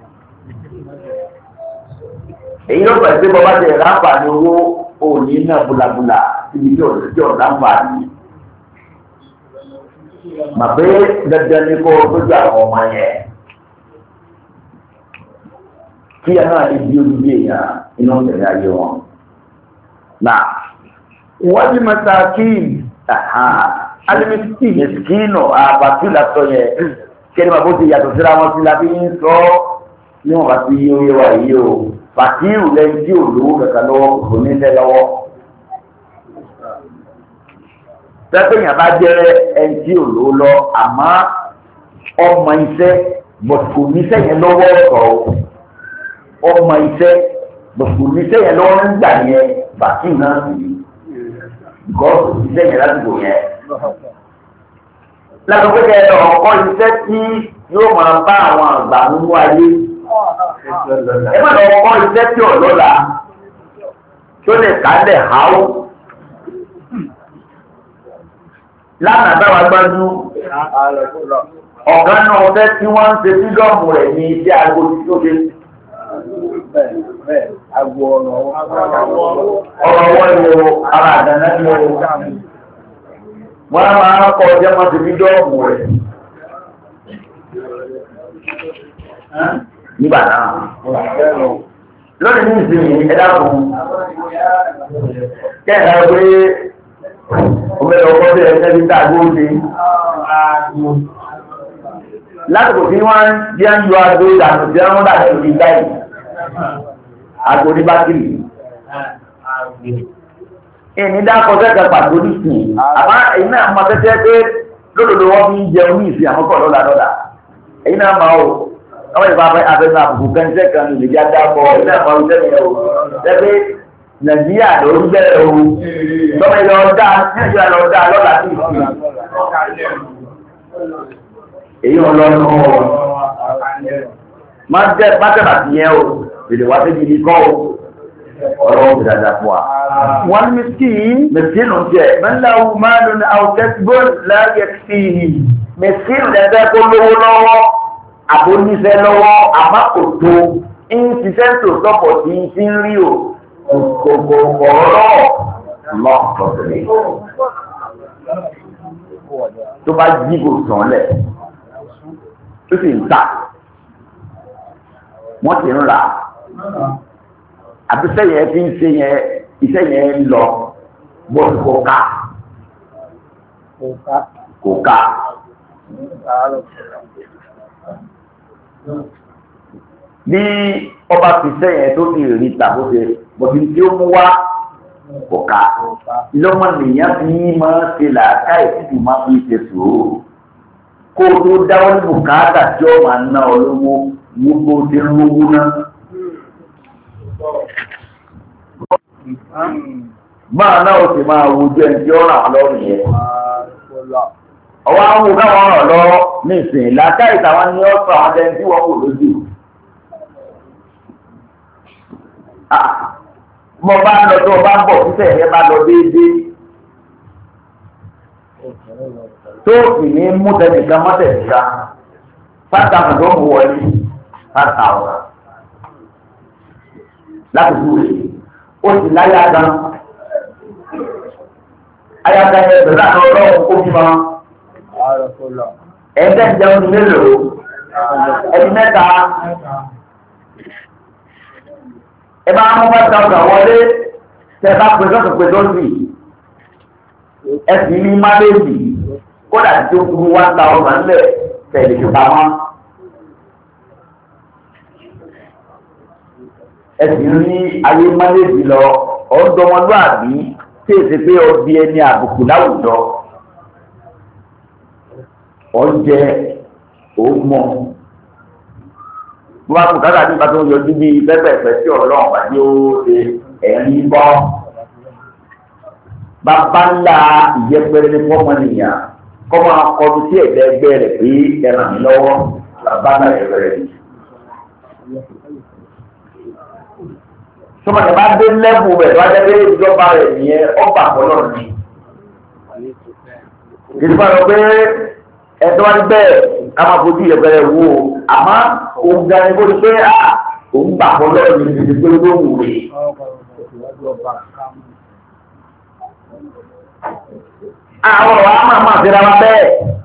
èyí ló pẹ̀lú pé bọ́bá jẹ́ láǹfààní owó òní náà búlabúla síbi tí ò láǹfààní. mà pé dandan ní kó tójú àwọn ọmọ yẹn kí ẹ náà lè di olùdí èèyàn inú ìrìn ayé wọn. náà wọ́n ti mọ̀tàkì alimisi mẹsìkínù àbàtì làtọ̀ yẹn kẹ́ni bàbá ó ti yàtọ̀ síra wọn sí la fi ń sọ ní wọn bá ti yé oyé wa yìí o fàtíìrù lẹ́yìn tí ò lówó kankan lọ́wọ́ kò ní lẹ́ lọ́wọ́. Sẹ́gbẹ̀yìn bá jẹ́ ẹni tí ò lówó lọ àmọ́ ọmọ iṣẹ́ bọ̀tù níṣẹ́ yẹn lọ́wọ́ ọ̀tọ̀ ọmọ iṣẹ́ bọ̀tù níṣẹ́ yẹn lọ́wọ́ nígbà yẹn fàtíìrù náà sì ní gọ́ọ̀sì iṣẹ́ yẹn lásìkò yẹn. Láti pé kẹ́ ọ̀kọ́ iṣẹ́ tí yóò máa bá àwọn àgbà nínú ayé. Ẹ má lọ kọ́ iṣẹ́ tí ò lọ́la tó lè kálẹ̀ háó. Lánàá báwa gbájú ọ̀gá náà fẹ́ tí wọ́n ń ṣe fídọ́ọ̀mù rẹ̀ ní iṣẹ́ aago tí ó ṣe. Ọ̀rọ̀ wọ́n ni o, ara àdáná ni o. Wọ́n á máa kọ́ ọjọ́ máa ṣe fídọ́ọ̀mù rẹ̀. Nígbà náà lónìí ní ìsinmi ẹ̀dá fún kẹ́ẹ̀dá pé ọmọdé ọkọ̀ bí ẹ̀ṣẹ́ bí tàbí ó ṣe lásìkò tí wọ́n jẹ́ ń yọ agbó ìdànù tí wọ́n dà ní ìgbà yìí agbó ní bátìrì ìní dákọ̀ sẹ́kẹ̀ pàtó nìsín àmọ́ èyí náà mọ tẹ́tẹ́ pé lódodo wọ́n fi ń jẹun ní ìsìn àmọ́kọ̀ lọ́la èyí náà máa o àwọn ìfà afẹ́fẹ́ àbùkù kẹ́ńtẹ́ kan lè já dábọ̀ ilé ẹ̀kọ́ ilé ẹ̀ o lẹ́gbẹ́ nàìjíríà ló ń bẹ̀rẹ̀ o tọ́mọ ilẹ̀ ọ̀dà nàìjíríà lọ dá lọ́la sí ìsìn èyí wọn lọ́nu má tẹ̀bà sí yẹn o lè wá sí ibi kọ́ o ọ̀rọ̀ òbí dáadáa fún wa. wọ́n mẹsìnù jẹ́ mẹ́láwù máa lónìí àwùjẹ́gbọ́n láyé sí i. mẹsìnù lẹ́gbẹ́ kó lówó lọ́wọ́ àbóníṣẹ́ lọ́wọ́ àmàkòtò ìṣiṣẹ́ tó sọ́pọ̀ tí ń ti ń rí o kòkòrò ọ̀rọ̀ lọ́kọ̀ọ̀tẹ̀lẹ̀ tó bá jí kò tán lẹ̀ tó sì ń tà wọ́n ti ń rà àbíṣẹ́ yẹn fi ń ṣe yẹn iṣẹ́ yẹn ń lọ bọ́ọ̀lù kò ká. Bí ọba fi sẹ́yìn tó ti rí tàbó ṣe bọ̀dí tí ó mú wá kọ̀ọ̀ká lọ́mọ nìyẹn fi máa ṣe làákà ìtìtì máa fi ṣe sòrò kó o tó dáwọ́ ní bùkátà tí ó máa ná ọ lówó gbogbo ti ń lówó náà. Máa náà ó sì máa wojú ẹni tí ó ràn án lọ́rùn yẹn. Ọwọ́ àwọn òun náà wọ́n ràn lọ́wọ́ ní ìsìn làákà ìtàwọn ni ó sọ àwọn ẹni tí wọ́n kò lójú. Mo bá lọ tó o bá ń bọ̀ títẹ̀ ẹ bá lọ déédéé. Tó sì ní mú tẹnìkan mọ́tẹ̀nìkan 5,000 tó mú wọlé 5,000. Láti dúró ó sì láyà gan. Ayáta ẹ bẹ̀rẹ̀ àná ọlọ́run kó bí wọn. Ẹgbẹ́ ìjẹun mélòó? Ẹni mẹ́ta. Ẹ bá mú 5,000 wọlé tẹ bá pè sọ́tò pé lọ́sì ẹ sì ní máléèjì kódà tí ó kú 1,000 lẹ̀ tẹ̀lé ìpamọ́. Ẹ sì ní ayé máléèjì lọ ọ̀dọ́mọlúàbí tí èsì pé ọbí ẹni àbùkù láwùjọ ọjẹ òmọ wọ́n kò kára nípa tó ń yọjú bí pẹ́pẹ́pẹ́ tí ọlọ́run bá yóò ṣe ẹ̀rí bọ́. Bàbá ńlá ìyẹ́pẹ́rẹ́ ní fọ́mọnìyàn kọ́ máa kọlu sí ẹ̀gbẹ́ ẹgbẹ́ rẹ̀ pé ẹ ràn mí lọ́wọ́ bàbá ńlá ìyẹ́pẹ́rẹ́ ni. Sọ́mọ̀tẹ̀ bá dé lẹ́bù rẹ̀ tó ajẹ́ pé ìjọba rẹ̀ nìyẹn ọgbà pọ̀lọ́ ni. Ìjọba rẹ̀ pé ẹ̀tọ́ wá ní bẹ́ẹ̀ ká máa fojú ìyẹ́pẹ́rẹ́ wo àmọ́ òun gan ni bó ti pé òun gbà fọ́ lọ́rùn ní ìdíje pé ló wù mí. Àwọn ọ̀rọ̀ á máa fi ra wa bẹ́ẹ̀.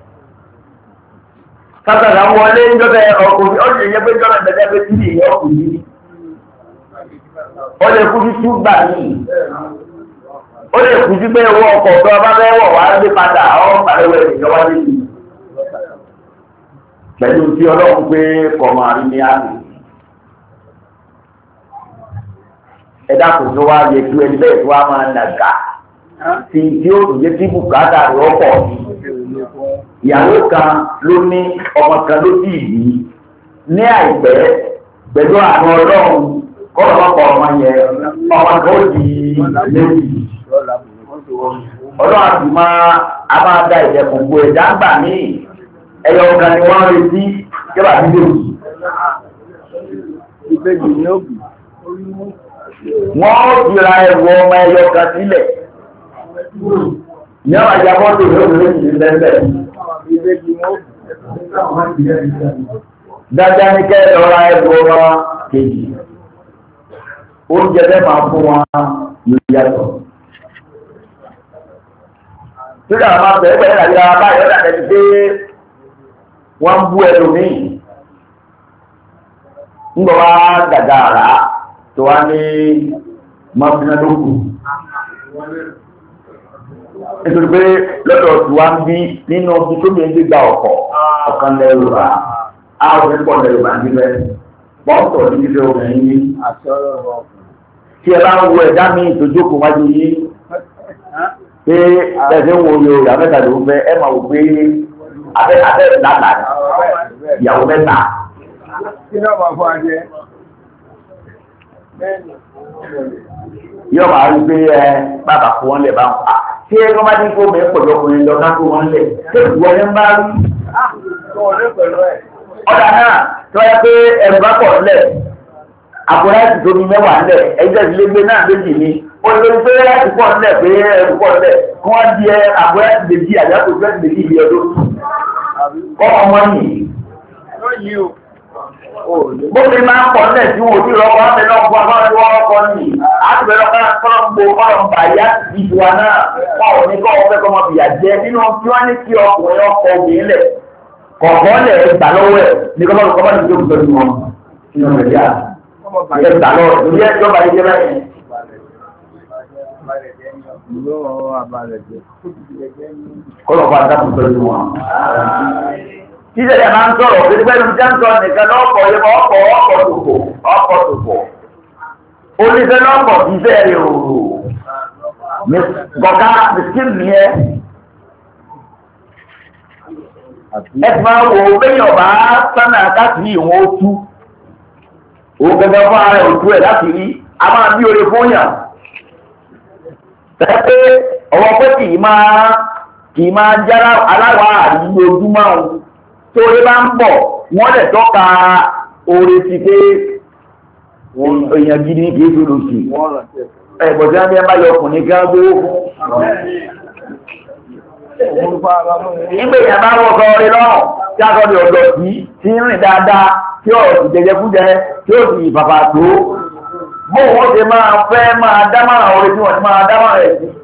Sátàdà ń wọlé níjọ́bẹ̀ ọkùnrin, ó lè yẹ pé jọ́nà ìgbẹ́jẹ́ pé tí ìyẹn ọkùnrin. Ó lè kú sí ṣúgbà yìí. Ó lè kú sí pé owó ọkọ̀ tó ọba bẹ́ẹ̀ wọ̀ wá gbé padà ọ́ pàdéwẹ̀ ìjọba lẹ́yìn. Pẹ̀lú tí ọlọ́run pé kọ̀mọ àrí ní àmì. Ẹ̀dá kò tó wá yẹ kí ẹni bẹ́ẹ̀ tó wá máa nàgà. Tí ó tún jẹ́ tí bùkátà rẹ̀ ọ̀pọ̀ ni. Ìyàwó kan ló ní ọmọ kan ló sì yìí ní àìpẹ́ pẹ̀lú àwọn ọlọ́run kọ́nà ọ̀pọ̀ ọmọ yẹn ọmọ kan ó di méjì. Ọlọ́run àti a máa da ìdẹ̀kùn gbò ẹ̀dá gbà ní ẹyọ ọ̀gá ni wọ́n retí jẹ́bà nílé òjì. Wọ́n ó jìra ẹrù ọmọ ẹyọ kan sílẹ̀. Ní àwọn àjàbọ́ tó lè lórí ìlẹ́lẹ̀. Dájá ní kẹ́ lọ́ra ẹrù ọmọ kejì. Oúnjẹ bẹ́ẹ̀ máa fún wọn yóò yàtọ̀. Tí àwọn máa bẹ̀rẹ̀ pẹ̀lú àríwá báyọ̀ dàbẹ̀ ti dé wọ́n bú ẹlòmíì. Ń bọ̀ wá dàgbà àrá tó wá ní mọ́fínàlókù. Nítorí pé lọ́dọ̀ tí wá ń bí nínú ọdún tó lè gbígba ọ̀pọ̀ ọ̀kan lẹ́rùbá àwọn ìpọ̀ lẹ́rùbá níbẹ̀ pọ́ọ̀tọ̀ ní ìfẹ́ obìnrin ní tí ẹ bá ń wo ẹ̀dá mi ìtòjókòó wájú yìí pé ẹ̀sẹ̀ ń wo yorùbá mẹ́ta ló ń fẹ́ ẹ máa wò pé abẹ́ ìlànà ìyàwó mẹ́ta. Yóò máa rí pé bàbá kó wọn lè bá wọn pa. Tí ẹ gbọ́n bá ní kó mẹ́ pẹ̀lú ọkùnrin lọ ká kó wọn lẹ̀. Ṣé ìwọ ni ń bá rí? Ọ̀dà náà tí wọ́n yẹ pé ẹ̀rù bá pọ̀ lẹ̀. Àpòrá ẹ̀sìn tó ní mẹ́wàá lẹ̀. Ẹgbẹ́ ìlégbé náà méjì ni. Ó lè pé ẹ̀sìn pọ̀ lẹ̀ pé ẹ̀rù pọ̀ lẹ̀. Kí wọ́n di àpòrá ẹ̀sìn méjì àjàkó ẹ̀sìn méjì ìbí ọdún. Kọ́ ọmọ yìí. Bóbi máa ń pọ̀ nílẹ̀ tí wọ́n ò tí rọ́pọ̀ á bẹ̀rẹ̀ ọkọ̀ ọmọdé wọ́n rọ́pọ̀ ní. A ti bẹ̀rẹ̀ ọkọ̀ ọ̀pọ̀lọpọ̀ ọlọ́mbà ìyá ìjọba náà wọ́n ò ní kọ́ ọ̀fẹ́ kọ́mọ bìyà jẹ́ nínú tí wọ́n ní kí ọkùnrin ọkọ̀ obìnrin lẹ̀. Kọ̀ọ̀kan lẹ̀ gbà lọ́wọ́ ẹ̀ ní kọ́mọ́ kọ́mọ́ ní tó gbọ́dọ̀ wọn. Nínú rẹ̀ yá. Ẹ gbà lọ lórí ẹjọ́ bá yẹ báyìí. Kọ́lọ̀kọ́ adágún pẹ̀lú wọn. Títẹ̀lẹ̀ máa ń sọ̀rọ̀ pé pẹ́lú jáǹsọ̀ nìkan lọ́pọ̀ yẹmọ ọkọ̀ tòkò. Oníṣẹ́ lọ́pọ̀ bí bẹ́ẹ̀ òòrò. Gọ̀ká mìsíkìn ní ẹ. Ẹ ti máa wo bẹ́yìn ọ̀bá sánà káàkiri ìwọ̀n ó tú. Òun gẹ́gẹ́ fún ara òtú ẹ̀ láti rí. A máa bí oore fún yàn. Tẹ́ pé ọwọ́ pé kì í máa jára aláwọ̀ àrí ojúmọ́ òun. Tó orí bá ń bọ̀, wọ́n lè tọ́ka oore ti pé èèyàn gidi ní kìí fúrú sí. Ẹ̀bọ̀ tí wọ́n bí ẹ bá yọ ọkùnrin gan gbówó fún. Nígbè èèyàn bá wọ́ sọ orí lọ́rùn tí a sọ ní ọ̀dọ̀ sí, tí ń rìn dáadáa, tí ọ̀rọ̀ sì jẹjẹ fújẹ, tí ó sì bàbà tó. Bó wọ́n ṣe máa fẹ́ máa dámọ̀ràn orí tí wọ́n ti máa dámọ̀ràn ẹ̀ sí.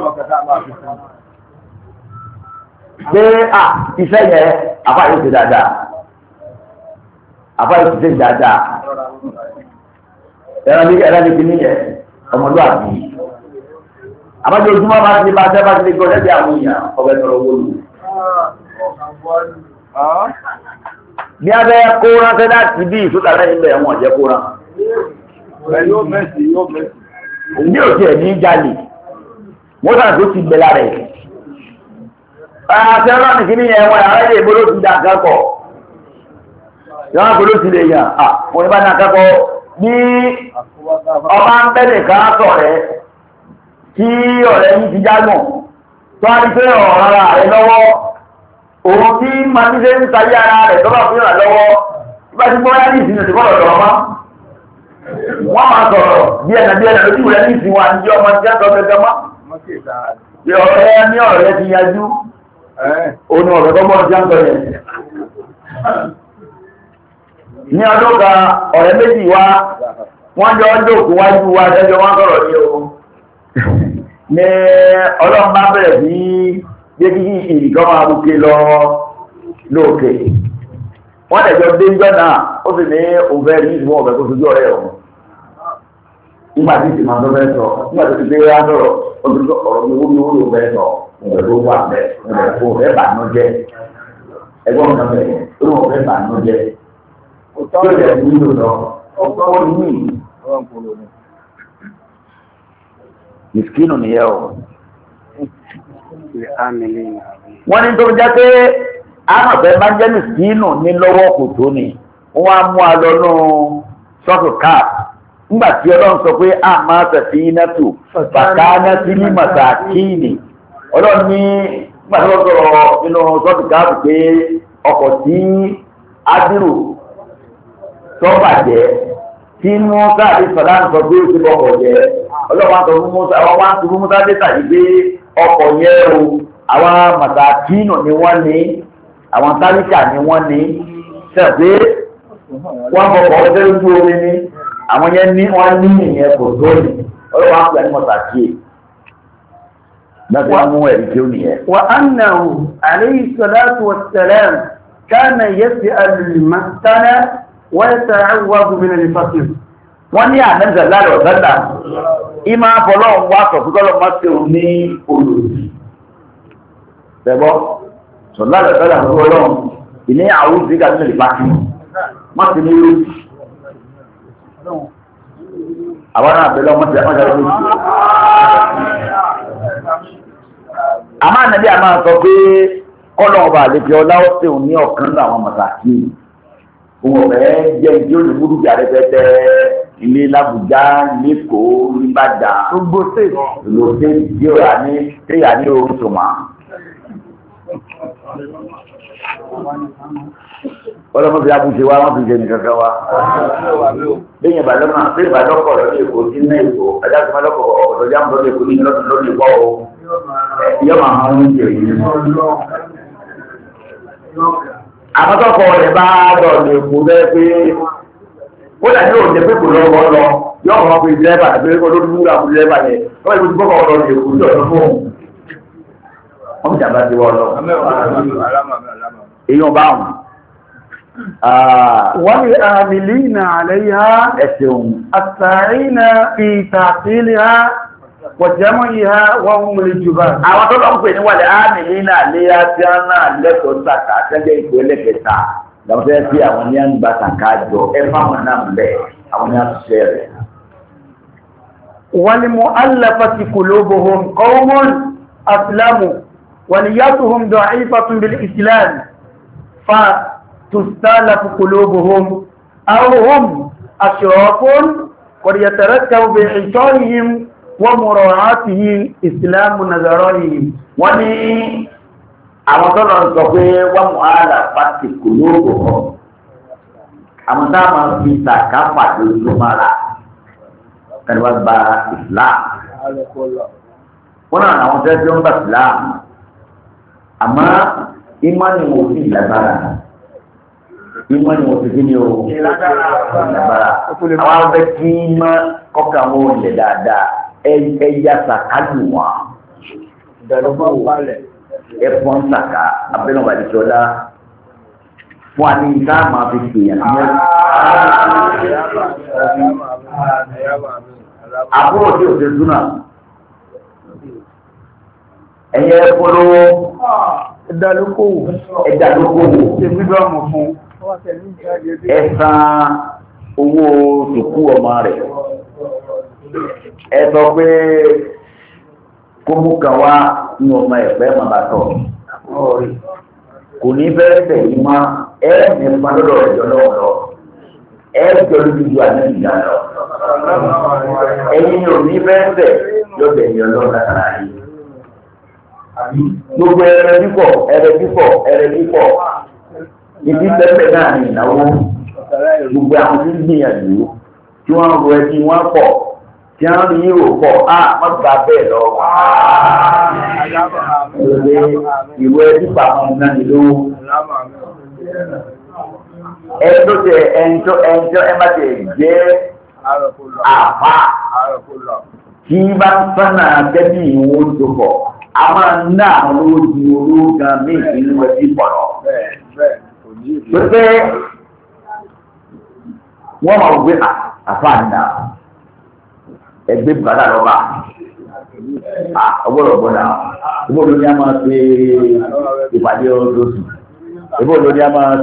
Pé iṣẹ́ yẹn àfáàyè ti dáadáa. Àfáàyè ti ṣe dáadáa. Ẹran ní kìíní yẹn ọmọlúwàbí. Àbájọ ojúmọ́ máa ti bá ṣẹ́ bá ti lè gbọ́ lẹ́bí àwọn èèyàn ọbẹ̀ tọrọ owó lù. Bí a bẹ́ kó ránṣẹ́ láti bí ìsúta lẹ́yìn bẹ̀ wọ́n jẹ́ kó rán. Ní òkè ẹ̀ ní jalè. Mọ́tà tó ti gbẹ lára ẹ̀. Àti ọlọ́run kìíní yẹn wọ́n yàrá ilé ìbóló ti dà kẹ́kọ̀ọ́. Yọ́n gbóló ti lè yàn, wọ́n bá dà kẹ́kọ̀ọ́ ní ọba ń bẹ́lẹ̀ ká sọ̀rẹ́ tí ọ̀rẹ́ yìí ti jágùn. Tó a ní pé ọ̀rọ̀ ara rẹ̀ lọ́wọ́, òun tí máa ní ṣe ń sayé ara rẹ̀ tọ́lọ̀ fi ràn lọ́wọ́. Ibá ti gbọ́ ní ìsinmi ti kọ́lọ̀ lọ́wọ́ mọ́. Wọ́n máa sọ̀rọ̀ bí ẹ̀nà lójú rẹ̀ ní ìsìn wa ní ọmọ tí a sọ gẹ́gẹ́ mọ́. Ọ̀rẹ́ ní ọ̀rẹ́ ti yanjú. Òun ọ̀rẹ́ kọ́mọ́ ti ń sọ yẹn. ní ọdún kan ọ̀rẹ́ méjì wá wọ́n jọ ń dòkú wájú wa jẹ́jọ́ wọ́n sọ̀rọ̀ ní o ní ọlọ́run bá bẹ̀rẹ̀ sí jẹ́ kí ìrìkan máa rúkè lọ lóòkè wọ́n tẹ̀jọ́ dé jọ́ náà ó sì ní òfẹ́ ní ìwọ̀n ọ̀fẹ́ kó sojú ọ̀rẹ́ ọ̀hún nígbà tí ìsìn máa tó fẹ́ sọ nígbà tó ti gbé wá sọ̀rọ̀ ọ̀rọ̀ mi wúlò wúlò fẹ́ sọ ọ̀rẹ́ tó wà bẹ́ẹ̀ ọ̀rẹ́ tó fẹ́ bàánú jẹ́ ẹgbọ́n mi náà bẹ̀rẹ̀ ó lóun fẹ́ bàánú jẹ́ tó lè wúlò lọ ọ̀pọ̀ ní ìskínù nìyẹn o. wọ́n ní tó jẹ́ pé àmọ̀fẹ́ máa ń jẹ́ ìskínù ní lọ́wọ́ kò tó ni wọ́n á mú a lọ nù sọ́tò káà nígbà tí ọlọ́run sọ pé a máa tẹ̀sí iná tù bàtà iná sí ní màsàkíìnì ọlọ́run ní nígbà tí wọ́n sọ̀rọ̀ nínú sọ́tò káà pé ọkọ̀ tí ádìrò tó bàjẹ́ tí Mùsá àti sọ̀dá ń sọ pé ó ti bọ̀kọ̀ jẹ́ ọlọ́wọ́ àtọ̀ fún Mùsá àwọn wá ń tu fún Mùsá dẹ́ta yìí pé ọkọ̀ yẹn o àwọn màsàkínù ni wọ́n ní àwọn tálíkà ni wọ́n ní sẹ́pé wọ́n bọ̀kọ̀ ọjọ́ ojú omi ní àwọn yẹn ní wọ́n ní ìyẹn kò tó ní ọlọ́wọ́ àpò ẹni màsàkí lọ́sẹ̀ mú ẹ̀rí tí ó nìyẹn. wa annahu alayhi salatu wassalam kana yas'al al-mas'ala ويتعوذ من الفقر wọ́n ní àmẹ́sẹ̀ láàrọ̀ sẹ́dà ìmá fọlọ́run wá sọ fún kọ́lọ́ máa tẹ̀wọ̀n ní olùsí tẹ̀bọ́ sọ láàrọ̀ sẹ́dà fún ọlọ́run ìní àwọn ìdíkà ní ìpàkì má ti ní olùsí àwọn náà bẹ̀rẹ̀ ọmọ tẹ̀wọ́n tẹ̀wọ́n olùsí. àmọ́ ànàbí àmà sọ pé kọ́lọ́ ọba àlejò ọlá ó tẹ̀wọ̀n ní ọ̀kan náà àwọn mọ̀tàkì òun ọ̀fẹ́ jẹ́ ìdí olùmúdù bí arẹ́fẹ́fẹ́ ilé l'Àbújá lẹ́kọ̀ọ́ nìbàdàn gbogbo ṣe tí ó rà ní téyà ní orí tòmá. ọlọ́mọdé abúṣe wa wọ́n fi jẹ nìkan kan wa. lẹ́yìn ìbàdàn pé ìbàdọ́kọ̀ rẹ̀ ní èkó sí ní èkó adájọ́ lọ́kọ̀ ọ̀dọ̀ já ń lọ lẹ́kọ̀ọ́ ní lọ́dún lórí ìpọ́ o. yọ́mọ̀ àwọn oúnjẹ yìí. àkọ́tọ́kọ̀ rẹ̀ bá dọ̀ lè kú bẹ́ẹ̀ pé ó dà ní òde pé kò lọ́wọ́ lọ yọ ọ̀rọ̀ pé dírẹ́bà àti pé olórí múra fún dírẹ́bà yẹn wọ́n ìbùdó bọ́kọ̀ ọ̀rọ̀ lè kú sí ọ̀dọ́ fún wọn jàmbá ti wọ́ lọ. èèyàn bá wọn. wọ́n ní àmìlínà àlẹ́yà ẹ̀sìn àtàrínà fi tàfílìhà wọ̀jẹ́mọ̀yìhà wọ́n mú lè jùbà. àwọn tó lọ ń pè ní wàlẹ̀ àmìlínà àlẹ́yà tí wọ́n náà lẹ́tọ̀ọ́ sàkà tẹ́jẹ́ ìpò ẹlẹ́kẹta làwọn fẹ́ fi àwọn ní àgbà sàkà jọ ẹ fáwọn náà bẹ̀ àwọn ní àṣìṣe rẹ̀. والمؤلفة قلوبهم قوم أسلموا ونيتهم ضعيفة بالإسلام فتستالف قلوبهم أو هم أشراف قد يترتب بإعطائهم ومراعاته إسلام نظرائهم وني àwọn tó lọ sọ pé wọ́n mú àlà pàtì kòlóògùn hàn àwọn tá a máa fi sàkà pàdé ojúmọ́ra kẹ́ni wọ́n gba Islam wọ́n náà àwọn tẹ́lẹ̀ tí wọ́n gba Islam àmọ́ ìmánì wọn ò sí ìlágbára ìmánì wọn ò sí kí ni o ìlágbára àwọn afẹ́ kí má kọ́kà wọn ò lè dáadáa ẹ̀yà sàkà lù wọ́n ẹ̀fọn sàkà abẹ́nà wà lẹ́sọ̀ la fún àní ìta máa fi pèèyàn ní àbúrò tí o ṣe súnà ẹ̀yẹ polówó ẹ̀dàlókòwò ẹ̀sán owó tòkú ọmọ rẹ̀ ẹ sọ pé kó mú kan wá ní ọmọ ẹ̀fẹ́ màbàtọ̀ kò ní fẹ́ tẹ̀yìn mọ́ ní ẹ̀fọn lọ́dọ̀ ẹ̀jọ́ lọ́wọ́ jọ lójú àná ìyá lọ ẹ̀yin ni ò ní fẹ́ tẹ̀ lọ́dọ̀ ẹ̀yọ́ lọ́wọ́ látara yìí gbogbo ẹrẹ bípọ̀ ibi pẹ́pẹ́ náà ní ìnáwó gbogbo àwọn tí ń gbìyànjú tí wọ́n ń ro ẹbí wọn pọ̀ tí wọ́n rí ìrò pọ̀ wọ́n gba bẹ́ẹ̀ lọ. ìwé ẹbí pàmò náà ní lówó. ẹjọ́ ẹ má ti jẹ́ àpá tí bá ń sánà gẹ́bí ìwọ̀n tó pọ̀ a máa ń ná àwọn olóòdì olóògán ní ìpínlẹ̀ wẹ́bí pọ̀lọ̀. Pé wọ́n máa gbé àfáàní ẹgbẹ́ bùkátà lọ́ba ọgbọ́dọ̀ ìbò lórí a máa ṣe ìpàdé ọdún ìbò lórí a máa